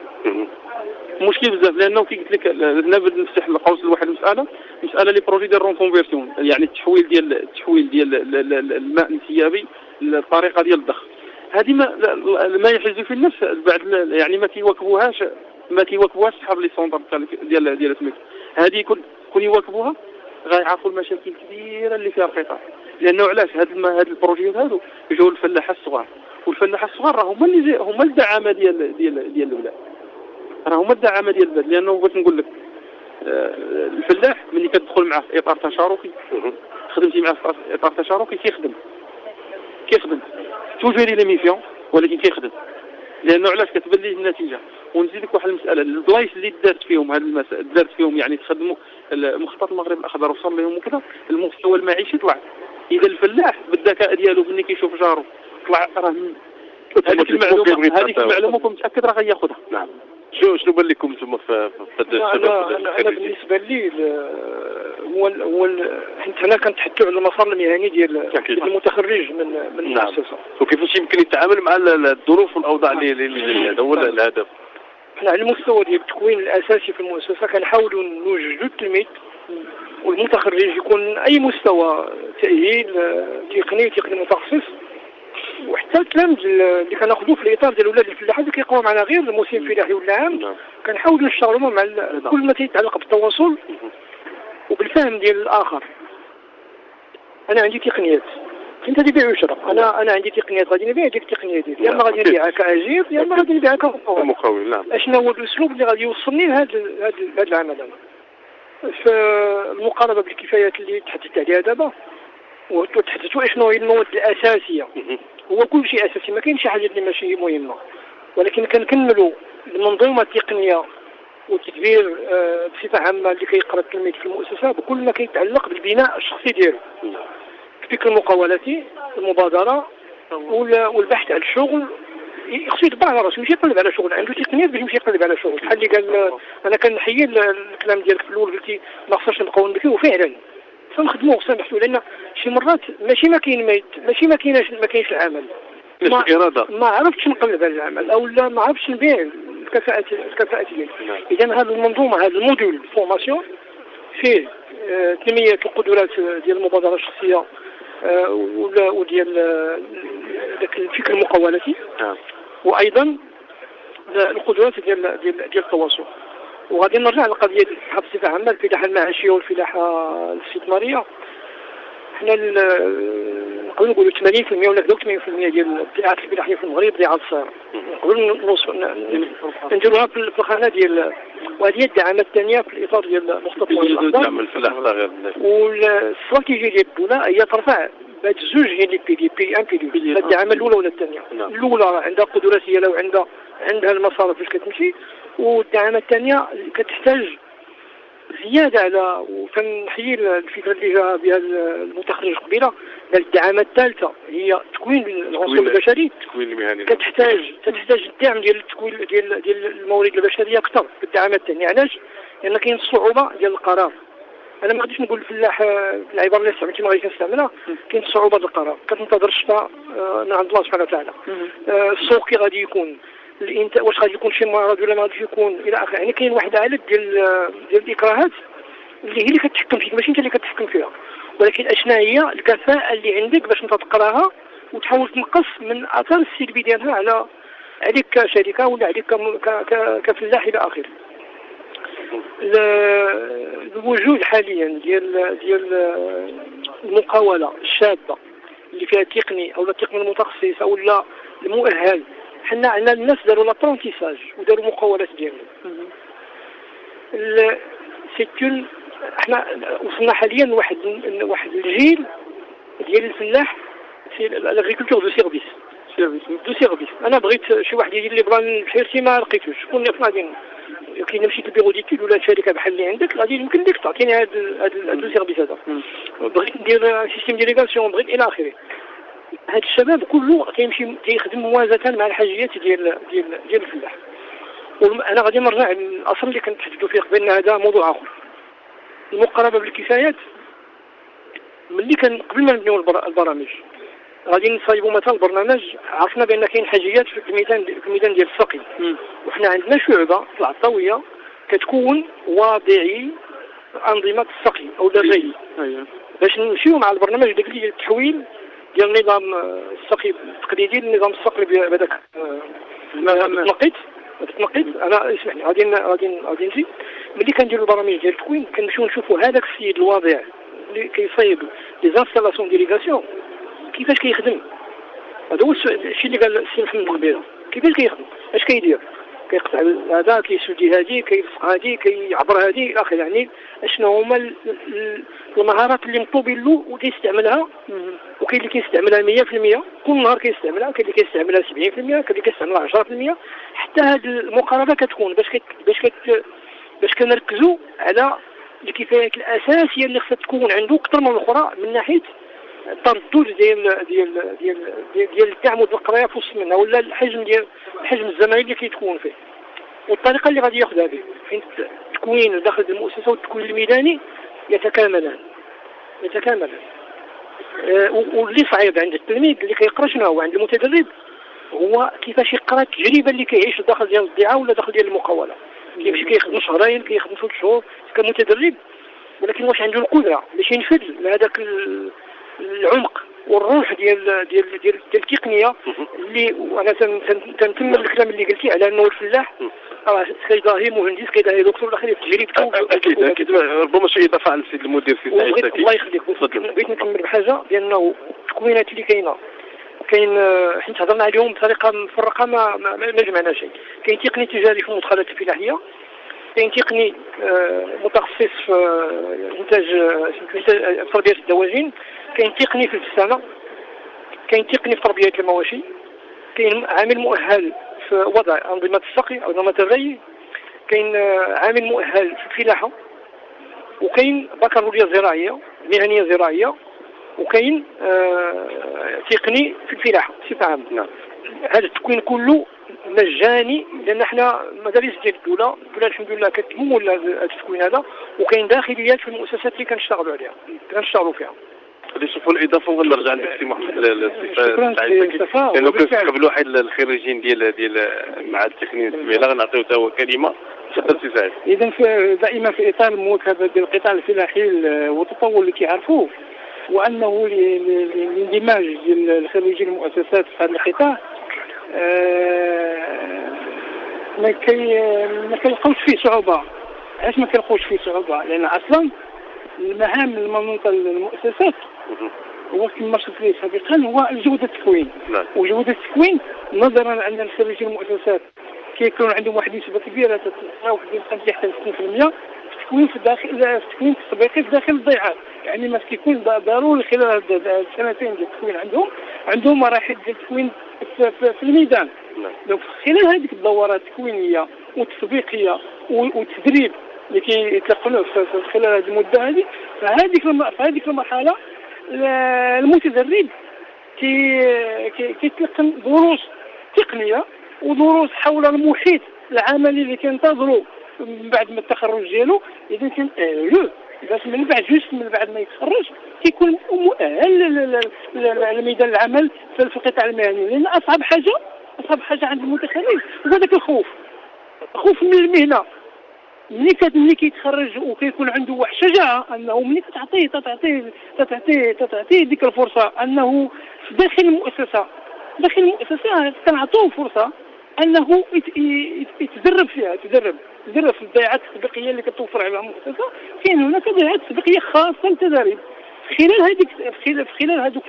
Speaker 9: مشكل بزاف لانه كي قلت لك هنا بد نفتح القوس لواحد المساله مساله لي بروجي ديال رونكونفيرسيون يعني التحويل ديال التحويل ديال الماء الانسيابي الطريقه ديال الضخ هذه ما ما يحز في النفس بعد يعني ما كيواكبوهاش ما كيواكبوهاش صحاب لي سونتر ديال ديال سميت هذه كون كون يواكبوها غيعرفوا المشاكل الكبيره اللي فيها القطاع لانه علاش هاد الم... هاد البروجيات هادو يجوا الفلاحه الصغار، والفلاحه الصغار راه هما اللي هما الدعامه ديال ديال ديال البلاد، راه هما الدعامه ديال البلاد. لانه بغيت نقول لك آه الفلاح ملي كتدخل معاه في اطار تشاركي، خدمتي معاه في اطار تشاركي كيخدم كيخدم توجوري لي ميسيون ولكن كيخدم، لانه علاش كتبان ليه النتيجه. ونزيدك واحد المساله، البلايص اللي دارت فيهم هذه المسائل دارت فيهم يعني تخدموا مخطط المغرب الاخضر وصل لهم وكذا، المستوى المعيشي طلع. اذا الفلاح بالذكاء ديالو ملي كيشوف جارو طلع، راه هذيك المعلومه هذيك المعلومه كنت متاكد راه غياخذها.
Speaker 4: نعم. شنو شنو بان لكم انتم في
Speaker 5: هذا الشباب؟ انا انا بالنسبه لي هو هو حيت هنا كنتحدثوا على المسار المهني ديال المتخرج من من المؤسسه.
Speaker 4: وكيفاش يمكن يتعامل مع الظروف والاوضاع اللي هذا هو الهدف.
Speaker 5: احنا على المستوى ديال التكوين الاساسي في المؤسسه كنحاولوا نوجدوا التلميذ والمتخرج يكون اي مستوى تاهيل تقني تقني متخصص، وحتى التلاميذ اللي كناخذوه في الاطار ديال ولاد الفلاحه اللي كيقراو معنا غير الموسم الفلاحي ولا عام، كنحاولوا نشتغلوا مع كل ما يتعلق بالتواصل وبالفهم ديال الاخر. انا عندي تقنيات انت تبيع وشرا، انا انا عندي تقنيات غادي نبيع ديك التقنيات ديالي، يا اما غادي نبيعها كاجير يا اما غادي نبيعها
Speaker 4: كمقاول. نعم.
Speaker 5: اشنو هو الاسلوب اللي غادي يوصلني لهذا هذا هذا العمل؟ انا في المقاربه بالكفايات اللي تحدثت عليها دابا وتحدثوا شنو هي المواد الاساسيه. هو كل شيء اساسي، ما كاينش شي حاجه اللي ماشي مهمه، ولكن كنكملوا المنظومه التقنيه والتدبير آه بصفه عامه اللي كيقرا التلميذ في المؤسسه بكل ما كيتعلق بالبناء الشخصي ديالو، الفكر المقاولاتي، المبادره والبحث عن الشغل. خصو يدبر على راسو، يمشي يقلب على شغل، عنده تقنيات باش يمشي يقلب على شغل. بحال اللي قال انا كنحيي الكلام ديالك في الاول، قلتي ما خصناش نبقاو نبكيو، وفعلا خصنا نخدموا خصنا نبحثوا، لان شي مرات ماشي ما كاين ماشي ما كاينش ما كاينش العمل، ما إرادة. ما عرفتش نقلب على العمل او لا ما عرفتش نبيع الكفاءات الكفاءات ديالي. اذا هذه المنظومه هذا الموديول فورماسيون فيه آه تنميه القدرات ديال المبادره الشخصيه آه وديال ذاك الفكر المقاولاتي، وايضا القدرات ديال ديال ديال التواصل. وغادي نرجع للقضيه ديال بصفه عامه الفلاحه المعاشيه والفلاحه الاستثماريه. حنا نقدروا نقولوا ثمانين بالمئة ولا ثمانين بالمئة ديال البيعات الفلاحيه في المغرب بيعات صغيره، نقدروا نديروها في الخانه ديال، وهذه الدعامه الثانيه في الاطار ديال مخطط
Speaker 4: دعم الفلاح الصغير.
Speaker 5: والاستراتيجيه ديال الدوله هي ترفع بهاد الزوج هي اللي بي دي بي ان بي دي الدعامه الاولى ولا الثانيه. الاولى عندها قدرات ديالها وعندها عندها المسار فاش كتمشي، والدعامه الثانيه كتحتاج زياده على، وكنحيي الفكره اللي جا بها المتخرج قبيله، الدعامه الثالثه هي تكوين العنصر البشري،
Speaker 4: التكوين المهني،
Speaker 5: كتحتاج تحتاج الدعم ديال التكوين ديال ديال الموارد البشريه اكثر في الدعامه الثانيه. علاش؟ لان كاين الصعوبه ديال القرار. انا ما غاديش نقول الفلاح العباره اللي استعملتي ما غاديش نستعملها، كاين صعوبه ديال القرار، كتنتظر الشفاء من عند الله سبحانه وتعالى. السوق كي غادي يكون، الانتاج واش غادي يكون شي مرض ولا ما غاديش يكون الى اخره. يعني كاين واحد العدد ديال ديال الاكراهات اللي هي اللي كتحكم فيك، ماشي انت اللي كتحكم فيها، ولكن اشنا هي الكفاءه اللي عندك باش انت تقراها وتحاول تنقص من الاثار السلبي ديالها على عليك كشركه ولا عليك كفلاح الى اخره. الوجود حاليا ديال ديال المقاوله الشابه اللي فيها تقني او التقني المتخصص او لا المؤهل، حنا عندنا الناس داروا لابرونتيساج وداروا مقاولات ديالهم. سيتون احنا وصلنا حاليا لواحد واحد الجيل ديال الفلاح في الاغريكولتور دو سيرفيس سيرفيس دو سيرفيس. انا بغيت شي واحد يدير لي بلان بحيرتي ما لقيتوش، شكون اللي غادي كاين مشيت للبيرو ديتود ولا شركه بحال اللي عندك غادي يمكن لك تعطيني هذا هذا لو سيرفيس هذا، بغيت ندير سيستيم ديليغاسيون، بغيت الى اخره. هاد الشباب كله كيمشي كيخدم موازاه مع الحاجيات ديال ديال ديال الفلاح. وانا غادي نرجع للاصل اللي كنتحدثوا فيه قبل، هذا موضوع اخر، المقاربه بالكفايات. ملي كان قبل ما نبنيو البرامج غادي نصايبوا مثلا البرنامج، عرفنا بان كاين حاجيات في الميدان في الميدان ديال السقي، وحنا عندنا شعبه في العطاويه كتكون واضعي انظمه السقي او الري، باش نمشيو مع البرنامج ديال التحويل ديال نظام السقي التقليدي للنظام السقي بهذاك التنقيط التنقيط. انا اسمعني غادي غادي غادي نجي ملي كنديروا البرامج ديال التكوين كنمشيو نشوفوا هذاك السيد الواضع اللي كيصايب لي زانستالاسيون ديليغاسيون كيفاش كيخدم. هذا هو الشيء اللي قال السي محمد قبيله. كيفاش كيخدم؟ اش كيدير؟ كيقطع هذا، كيسودي هذه، كيلصق هذه، كيعبر هذه الى اخره. يعني اشنو هما المهارات اللي مطلوبين له وكيستعملها، وكاين اللي كيستعملها مية في المية كل نهار كيستعملها، كاين اللي كيستعملها سبعين في المية، كاين اللي كيستعملها عشرة في المية. حتى هذه المقاربه كتكون باش كت باش كت باش كنركزوا على الكفايات الاساسيه اللي خصها تكون عنده اكثر من الاخرى من ناحيه التردد ديال ديال ديال ديال الدعم والقرايه في وسط منها، ولا الحجم ديال الحجم الزمني اللي كيتكون فيه والطريقه اللي غادي ياخذها به. حيت التكوين داخل المؤسسه والتكوين الميداني يتكاملان يتكاملان أه واللي صعيب عند التلميذ اللي كيقرا شنو هو عند المتدرب هو كيفاش يقرا التجربه اللي كيعيش داخل ديال الضيعه ولا داخل ديال المقاوله. كيمشي كيخدم شهرين، كيخدم ثلاث شهور كمتدرب، ولكن واش عنده القدره باش ينفذ لهذاك العمق والروح ديال ديال ديال, ديال التقنيه اللي وانا تنتم الكلام اللي قلتي على انه الفلاح راه كيضاهي مهندس، كيضاهي دكتور الاخر في تجربته.
Speaker 4: اكيد اكيد. ربما شي اضافه على السيد المدير في سعيد.
Speaker 5: الله يخليك. بغيت نكمل بحاجه بانه التكوينات اللي كاينه كاين حيت هضرنا عليهم بطريقه مفرقه ما ما, ما جمعنا شيء. كاين تقني تجاري في المدخلات الفلاحيه، كاين تقني متخصص في انتاج تربيه الدواجن، كاين تقني في الفسانه، كاين تقني في تربيه المواشي، كاين عامل مؤهل في وضع انظمه السقي او انظمه الري، كاين عامل مؤهل في الفلاحه، وكاين بكالوريا زراعيه مهنيه زراعيه، وكاين آه تقني في الفلاحه بصفه عامه. نعم. هذا التكوين كله مجاني لان احنا مدارس ديال الدوله الدوله الحمد لله كتمول هذا التكوين هذا، وكاين داخليات في المؤسسات اللي كنشتغلوا عليها كنشتغلوا فيها.
Speaker 4: غادي نشوفوا الاضافه ولا نرجع لك سي محمد للصفه لانه كنستقبلوا واحد الخريجين ديال ديال مع التقنيين السبيله غنعطيو حتى هو كلمه. تفضل سي سعيد.
Speaker 7: اذا دائما في اطار المواكبه ديال القطاع الفلاحي والتطور اللي كيعرفوه، وانه الاندماج ديال الخريجين المؤسسات في هذا القطاع آه ما كي ما كيلقاوش فيه صعوبه. علاش ما كيلقاوش فيه صعوبه؟ لان اصلا المهام المنوطه للمؤسسات هو كما شفت لي سابقا هو جوده التكوين. نعم. وجوده التكوين نظرا ان الخريجين المؤسسات كيكون عندهم واحد النسبه كبيره تتراوح بين خمسين حتى ستين بالمئة في التكوين في داخل في التكوين التسويقي في داخل الضيعات. يعني ما كيكون ضروري خلال السنتين ديال التكوين عندهم عندهم مراحل ديال التكوين في, في, في الميدان. نعم. دونك خلال هذيك الدورات التكوينيه والتسويقيه والتدريب اللي كيتلقنوه خلال هذه المده هذه، فهذيك في هذيك المرحله المتدرب كيتلقن دروس تقنيه ودروس حول المحيط العملي اللي كينتظروا من بعد ما التخرج ديالو. اذا كان اهله باش من بعد جوست من بعد ما يتخرج كيكون مؤهل لميدان العمل في القطاع المهني. لان اصعب حاجه اصعب حاجه عند المتخرج هو ذاك الخوف، خوف من المهنه. ملي ملي كيتخرج وكيكون عنده واحد الشجاعه انه ملي تعطيه تعطيه تعطيه تعطيه ديك الفرصه انه في داخل المؤسسه داخل المؤسسه كنعطوه فرصه انه يتدرب فيها يتدرب يتدرب في الضيعات التسويقيه اللي كتوفر عليها المؤسسه. كاين هناك ضيعات تسويقيه خاصه للتدريب. خلال هذيك خلال خلال هذوك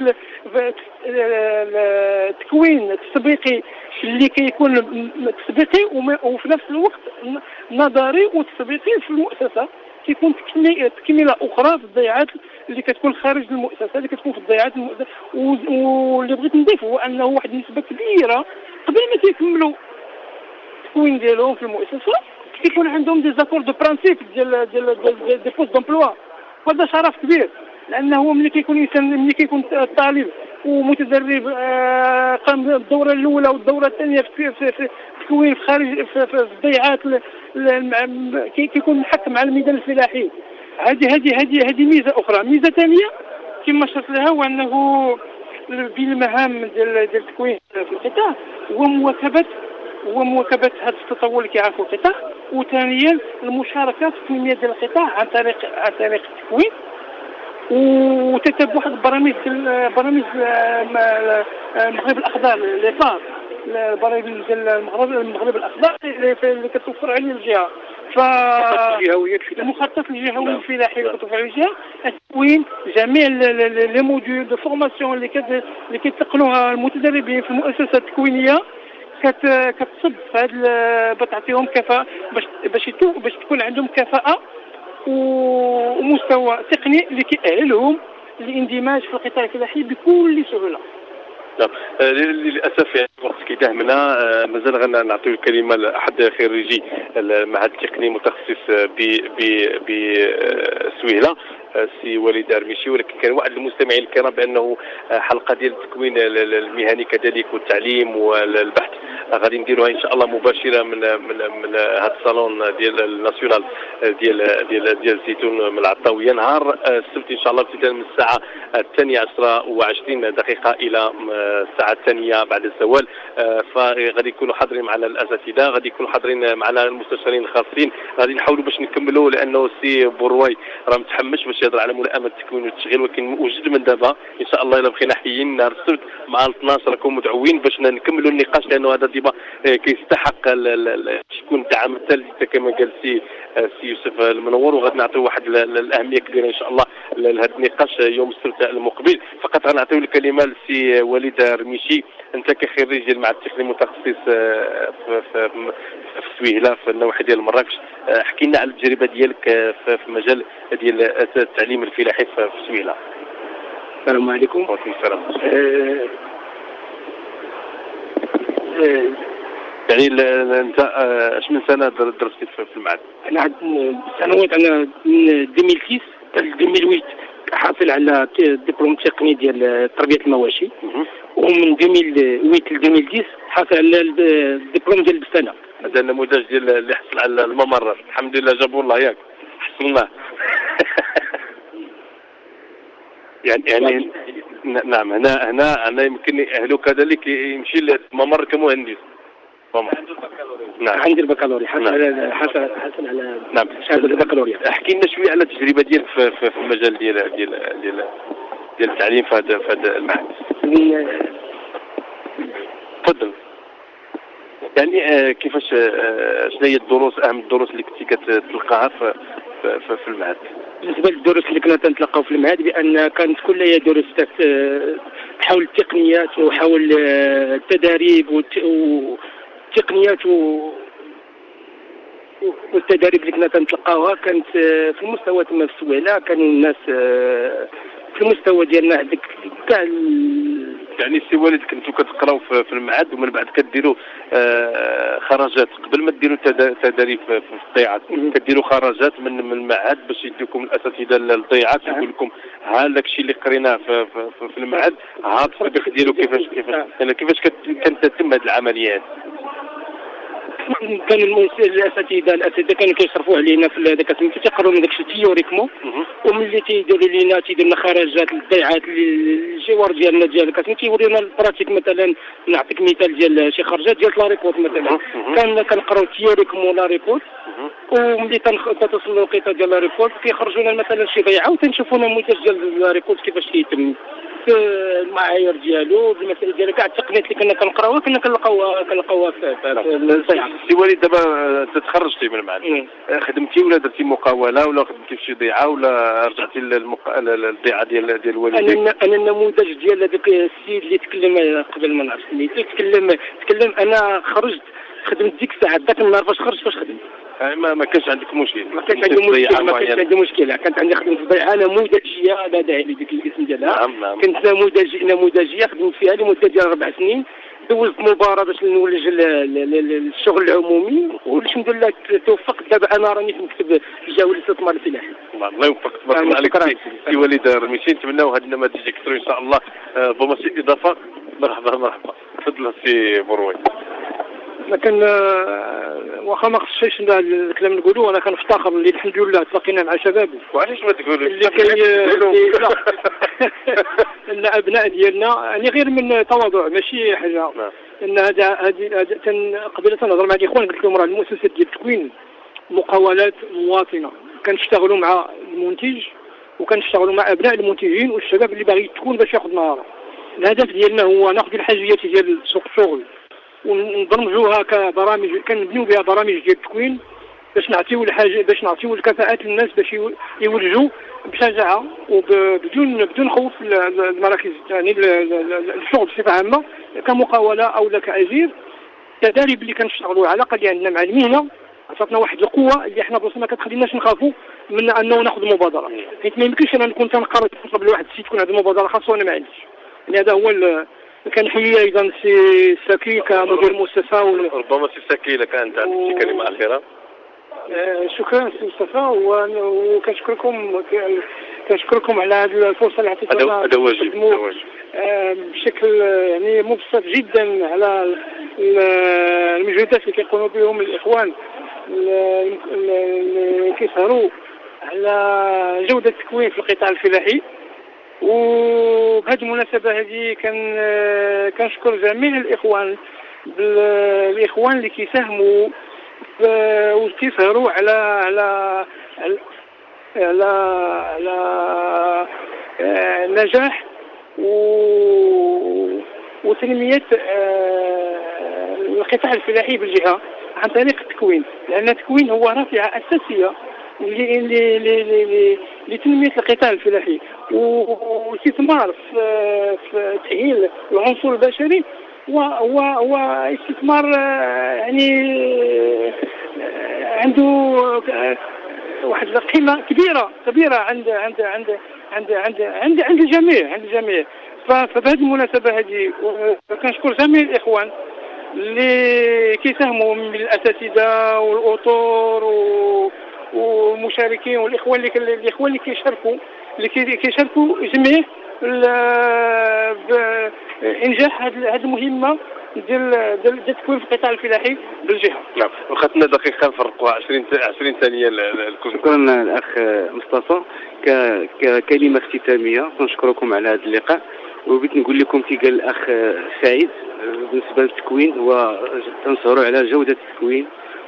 Speaker 7: التكوين التسويقي اللي كيكون تسويقي وفي نفس الوقت نظري وتسويقي في المؤسسه، كيكون تكمله اخرى في الضيعات اللي كتكون خارج المؤسسه اللي كتكون في الضيعات المؤسسه. واللي بغيت نضيف هو انه واحد النسبه كبيره قبل ما كيكملوا التكوين ديالهم في المؤسسه كيكون عندهم دي زاكور دو برانسيب ديال ديال ديال دي بوست دومبلوا. هذا شرف كبير لانه ملي كيكون انسان ملي كيكون الطالب ومتدرب آه قام بالدوره الاولى والدوره الثانيه في في في التكوين في خارج في, في الضيعات كيكون محكم على الميدان الفلاحي. هذه هذه هذه هذه ميزه اخرى. ميزه ثانيه كما شرت لها هو انه بين المهام ديال ديال التكوين في القطاع هو مواكبه هو مواكبه هذا التطور اللي كيعرفوا القطاع، وثانيا المشاركه في التنميه ديال القطاع عن طريق عن طريق التكوين وتتبع واحد البرامج برامج المغرب الاخضر لي بار البرامج ديال المغرب المغرب الاخضر اللي كتوفر عليه الجهه. المخطط الجهوي الفلاحي للقطاع الفلاحي تكوين جميع لي موديول دو فورماسيون اللي كت اللي كيتقنوها المتدربين في المؤسسات التكوينيه كت كتصب في هذا بتعطيهم كفاءه باش باش باش تكون عندهم كفاءه ومستوى تقني اللي كيأهلهم للاندماج في القطاع الفلاحي بكل سهوله.
Speaker 4: نعم للاسف يعني الوقت كيداهمنا مازال غنعطيو الكلمه لاحد خريجي المعهد التقني المتخصص ب ب بسويله سي وليد ارميشي، ولكن كان وعد المستمعين الكرام بانه حلقه ديال التكوين المهني كذلك والتعليم والبحث غادي نديروها ان شاء الله مباشره من من من هذا الصالون ديال الناسيونال ديال ديال ديال الزيتون من العطاويه نهار السبت ان شاء الله ابتداء من الساعه الثانيه عشرة وعشرين دقيقه الى الساعه الثانيه بعد الزوال. فغادي يكونوا حاضرين معنا الاساتذه، غادي يكونوا حاضرين معنا المستشارين الخاصين، غادي نحاولوا باش نكملوا لانه السي بوروي راه متحمس باش يهضر على ملائمه التكوين والتشغيل، ولكن وجد من دابا ان شاء الله الا بقينا حيين نهار السبت مع اثناش راكم مدعوين باش نكملوا النقاش، لانه هذا ديما كيستحق شكون الدعم الثالث كما قال السي السي يوسف المنور، وغادي نعطيو واحد الاهميه كبيره ان شاء الله لهذا النقاش يوم السبت المقبل. فقط غنعطيو الكلمه للسي وليد رميشي، انت كخريج ديال المعهد التقني المتخصص في في في سويهله في النواحي ديال مراكش، احكي لنا على التجربه ديالك في مجال ديال التعليم الفلاحي في سويهله.
Speaker 10: السلام عليكم.
Speaker 4: وعليكم السلام.
Speaker 10: أه
Speaker 4: أه يعني انت اش من سنه درستي في المعهد؟
Speaker 10: انا عاد سنوات، انا من ألفين وستة حتى ألفين وثمانية حاصل على دبلوم تقني ديال تربيه المواشي، ومن ألفين وثمانية ل ألفين وعشرة حاصل على الدبلوم ديال البستانه.
Speaker 4: هذا النموذج ديال اللي حصل على الممرات، الحمد لله جابوا الله ياك حصلناه. يعني يعني نعم هنا هنا هنا يمكن يأهلوا كذلك يمشي للممر كمهندس.
Speaker 10: نعم عندي البكالوريا حصل على حصل حصل على
Speaker 4: نعم
Speaker 10: شهاده البكالوريا.
Speaker 4: احكي لنا شويه على التجربه ديالك في, في, في المجال ديال ديال ديال ديال التعليم في هذا في هذا المعهد. تفضل. يعني آه كيفاش آه شنو هي الدروس اهم الدروس اللي كنتي كتلقاها في في, في, في المعهد؟
Speaker 10: بالنسبه للدروس اللي كنا تنتلقاو في المعهد بان كانت كلها دروس حول التقنيات وحول التدريب والتقنيات والتدريب اللي كنا تنتلقاوها كانت في المستوى تما في السويله. كانوا الناس في المستوى ديالنا هذيك كاع
Speaker 4: يعني السي والد كنتو كتقراو في المعهد ومن بعد كديروا آه خرجات قبل ما ديروا تدريب في الضيعات، كديروا خرجات من من المعهد باش يديوكم الاساتذه للضيعات يقول لكم ها داك الشيء اللي قريناه في, في, في المعهد ها التطبيق ديالو كيفاش كيفاش يعني كيفاش كانت تتم هذه العمليات.
Speaker 10: كان الاساتذه الاساتذه كانوا كيصرفوا علينا في هذاك سميتو تيقراو من داك الشيء تيوريكمون، وملي تيديروا لينا تيديروا لنا خرجات للضيعات الجوار ديالنا ديال كاسميتو تيوريونا البراتيك. مثلا نعطيك مثال ديال شي خرجات ديال لا ريبورت مثلا كان كنقراو تيوريكمون لا ريبورت، وملي تتصل الوقيته ديال لا ريبورت كيخرجونا مثلا شي ضيعه وتنشوفوا نموذج ديال لا ريبورت كيفاش كيتم المعايير ديالو بالمسائل ديالو كاع التقنيات اللي كنا كنقراوها كنا كنلقاوها كنلقاوها في الضيعه.
Speaker 4: سي وليد دابا تتخرجتي من المعهد، خدمتي ولا درتي مقاوله ولا خدمتي في شي ضيعه ولا رجعتي للضيعه ديال ديال والديك؟
Speaker 10: انا انا النموذج ديال هذاك السيد اللي تكلم قبل ما نعرف سميتو تكلم تكلم انا خرجت خدمت ديك الساعه ذاك النهار فاش خرجت فاش خدمت
Speaker 4: ما ما كانش عندك مشكل؟
Speaker 10: ما كانش عندي مشكل ما كانش عندي مشكله كانت عندي خدمه في ضيعه نموذجيه لا داعي لذيك الاسم ديالها.
Speaker 4: نعم نعم.
Speaker 10: كنت نموذج نموذجيه خدمت فيها لمده ديال اربع سنين، دوزت مباراه باش نولج الشغل العمومي والحمد لله توفقت. دابا انا راني في مكتب الجهوي للاستثمار الفلاحي.
Speaker 4: الله يوفقك تبارك الله عليك سي وليد رميشي. نتمناو هذا النماذج يكثروا ان شاء الله. ربما شي اضافه. مرحبا مرحبا. تفضل سي بروي.
Speaker 5: لكن واخا ما خصنيش الكلام نقولوا، انا كنفتخر اللي الحمد لله تلاقينا مع شباب.
Speaker 4: وعلاش ما تقولوا
Speaker 5: اللي كي ان ابناء ديالنا يعني غير من تواضع ماشي حاجه ان هذا هذه قبل تنهضر مع الاخوان قلت لهم راه المؤسسات ديال التكوين مقاولات مواطنه، كنشتغلوا مع المنتج وكنشتغلوا مع ابناء المنتجين والشباب اللي باغي تكون باش ياخذ مهاره. الهدف ديالنا هو ناخذ الحاجيات ديال سوق الشغل ونبرمجوها كبرامج، كنبنيو بها برامج ديال التكوين باش نعطيو الحاجه باش نعطيو الكفاءات للناس باش يولجوا بشجاعه وبدون بدون خوف المراكز يعني الشغل بصفه عامه كمقاوله او لا كاجير كتدريب اللي كنشتغلوا على الاقل يعني مع المهنه عطاتنا واحد القوه اللي حنا بصح ما كتخليناش نخافوا من انه ناخذ مبادره حيت ما يمكنش انا نكون تنقرر نطلب لواحد السيد تكون عنده مبادره خاصه وانا ما عنديش يعني هذا هو كنحيي ايضا سي ساكي كمدير المؤسسه و...
Speaker 11: ربما سي ساكي الا كانت عندك و... شي كلمه اخيره.
Speaker 5: آه شكرا سي مصطفى وكنشكركم كنشكركم على هذه الفرصه اللي عطيتونا
Speaker 11: هذا واجب
Speaker 5: آه بشكل يعني مبسط جدا على المجهودات اللي كيقوموا بهم الاخوان اللي كيسهروا على جوده التكوين في القطاع الفلاحي. وبهذه المناسبه هذه كان كنشكر جميع الاخوان الاخوان اللي كيساهموا وكيسهروا على على على على نجاح وتنميه القطاع الفلاحي بالجهه عن طريق التكوين، لان التكوين هو رافعه اساسيه لتنميه القطاع الفلاحي والاستثمار في تاهيل العنصر البشري واستثمار يعني عنده واحد القيمه كبيره كبيره عند عند عند عند عند عند عند الجميع عند الجميع. فبهذه المناسبه هذه كنشكر جميع الاخوان اللي كيساهموا من الاساتذه والاطور والمشاركين والاخوان اللي الاخوان اللي كيشاركوا اللي كيشاركوا جميع بانجاح هذه المهمه ديال ديال التكوين في القطاع الفلاحي بالجهه.
Speaker 11: نعم وخدنا دقيقه نفرقوها عشرين عشرين ثانيه الكل.
Speaker 6: شكرا الاخ مصطفى. ككلمه اختتاميه نشكركم على هذا اللقاء وبغيت نقول لكم كي قال الاخ سعيد بالنسبه للتكوين هو تنسهروا على جوده التكوين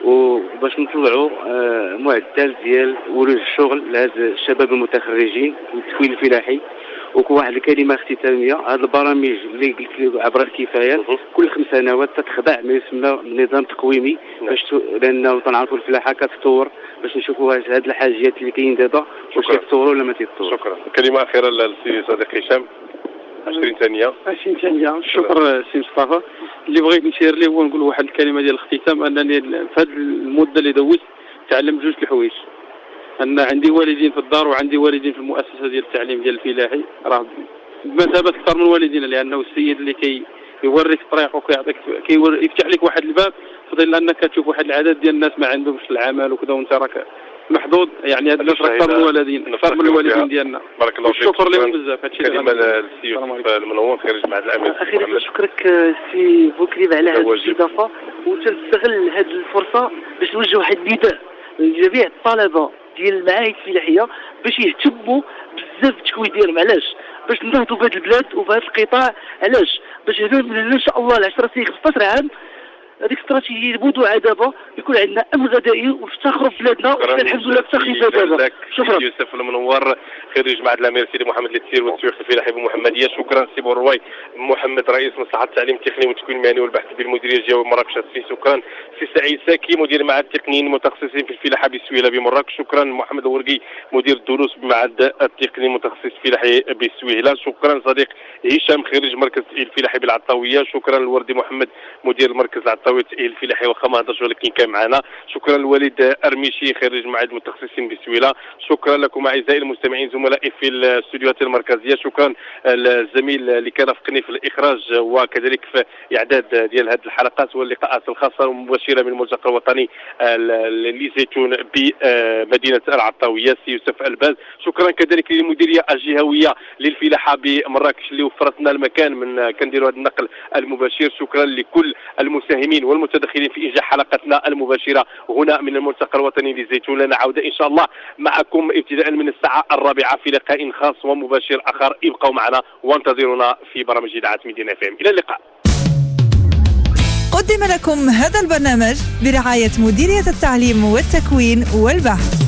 Speaker 6: وباش نطلعوا معدل ديال ولوج الشغل لهذا الشباب المتخرجين والتكوين الفلاحي. وواحد الكلمه اختتاميه هذه البرامج اللي قلت عبر الكفايات كل خمس سنوات تتخضع ما يسمى نظام تقويمي باش لانه تنعرفوا الفلاحه كتطور باش نشوفوا هذه الحاجيات اللي كاين دابا واش كيتطوروا ولا ما تيتطوروا.
Speaker 11: شكرا. كلمه اخيره للسي صديقي هشام عشرين ثانيه.
Speaker 9: عشرين ثانيه. شكرا سي مصطفى. اللي بغيت نشير ليه هو نقول واحد الكلمه ديال الاختتام انني في هذه المده اللي دوزت تعلمت جوج الحوايج. ان عندي والدين في الدار وعندي والدين في المؤسسه ديال التعليم ديال الفلاحي راه بمثابه اكثر من والدينا لانه السيد اللي كي يوريك الطريق وكيعطيك كيفتح لك واحد الباب في ظل انك تشوف واحد العدد ديال الناس ما عندهمش العمل وكذا وانت راك محظوظ يعني هاد الناس اكثر من والدين اكثر من الوالدين ديالنا.
Speaker 11: بارك الله فيك.
Speaker 9: شكرا لكم بزاف. هادشي
Speaker 11: كلمه للسي يوسف المنور خارج مع الامير.
Speaker 8: اخيرا نشكرك سي بوكريب على هذه الاستضافه وتستغل هذه الفرصه باش نوجه واحد النداء لجميع الطلبه ديال المعاهد الفلاحيه باش يهتموا بزاف بالتكوين ديالهم. علاش؟ باش ننهضوا بهذا البلاد وبهذا القطاع. علاش؟ باش ان شاء الله ل عشرة سنين خمسطاش عام هذيك الاستراتيجيه البدوعه دابا يكون عندنا امن غذائي ونفتخروا ببلادنا والحمد لله افتخرنا دابا. شكرا.
Speaker 11: يوسف المنور خريج معهد الامير سيدي محمد للتسيير والتسويق الفلاحي بالمحمديه. شكرا سي بوروي محمد رئيس مصلحه التعليم التقني والتكوين المهني والبحث بالمديريه الجهويه بمراكش. شكرا سي سعيد ساكي مدير معهد التقنيين المتخصصين في الفلاحه بسويله بمراكش. شكرا محمد الورقي مدير الدروس بمعهد التقني المتخصص الفلاحي بسويله. شكرا صديق هشام خريج مركز الفلاحي بالعطاويه. شكرا الوردي محمد مدير المركز العطاوي الفلاحي واخا ما هضرش ولكن كان معنا. شكرا الوليد ارميشي خريج معهد المتخصصين بسويله. شكرا لكم اعزائي المستمعين زملائي في الاستوديوهات المركزيه. شكرا الزميل اللي كان فقني في الاخراج وكذلك في اعداد ديال هذه الحلقات واللقاءات الخاصه والمباشره من الملتقى الوطني لزيتون بمدينه العطاويه سي يوسف الباز. شكرا كذلك للمديريه الجهويه للفلاحه بمراكش اللي وفرت لنا المكان من كنديروا هذا النقل المباشر. شكرا لكل المساهمين والمتدخلين في انجاح حلقتنا المباشره هنا من الملتقى الوطني للزيتون. لنا عوده ان شاء الله معكم ابتداء من الساعه الرابعه في لقاء خاص ومباشر اخر. ابقوا معنا وانتظرونا في برامج اذاعه مدينه اف ام. الى اللقاء.
Speaker 3: قدم لكم هذا البرنامج برعايه مديريه التعليم والتكوين والبحث.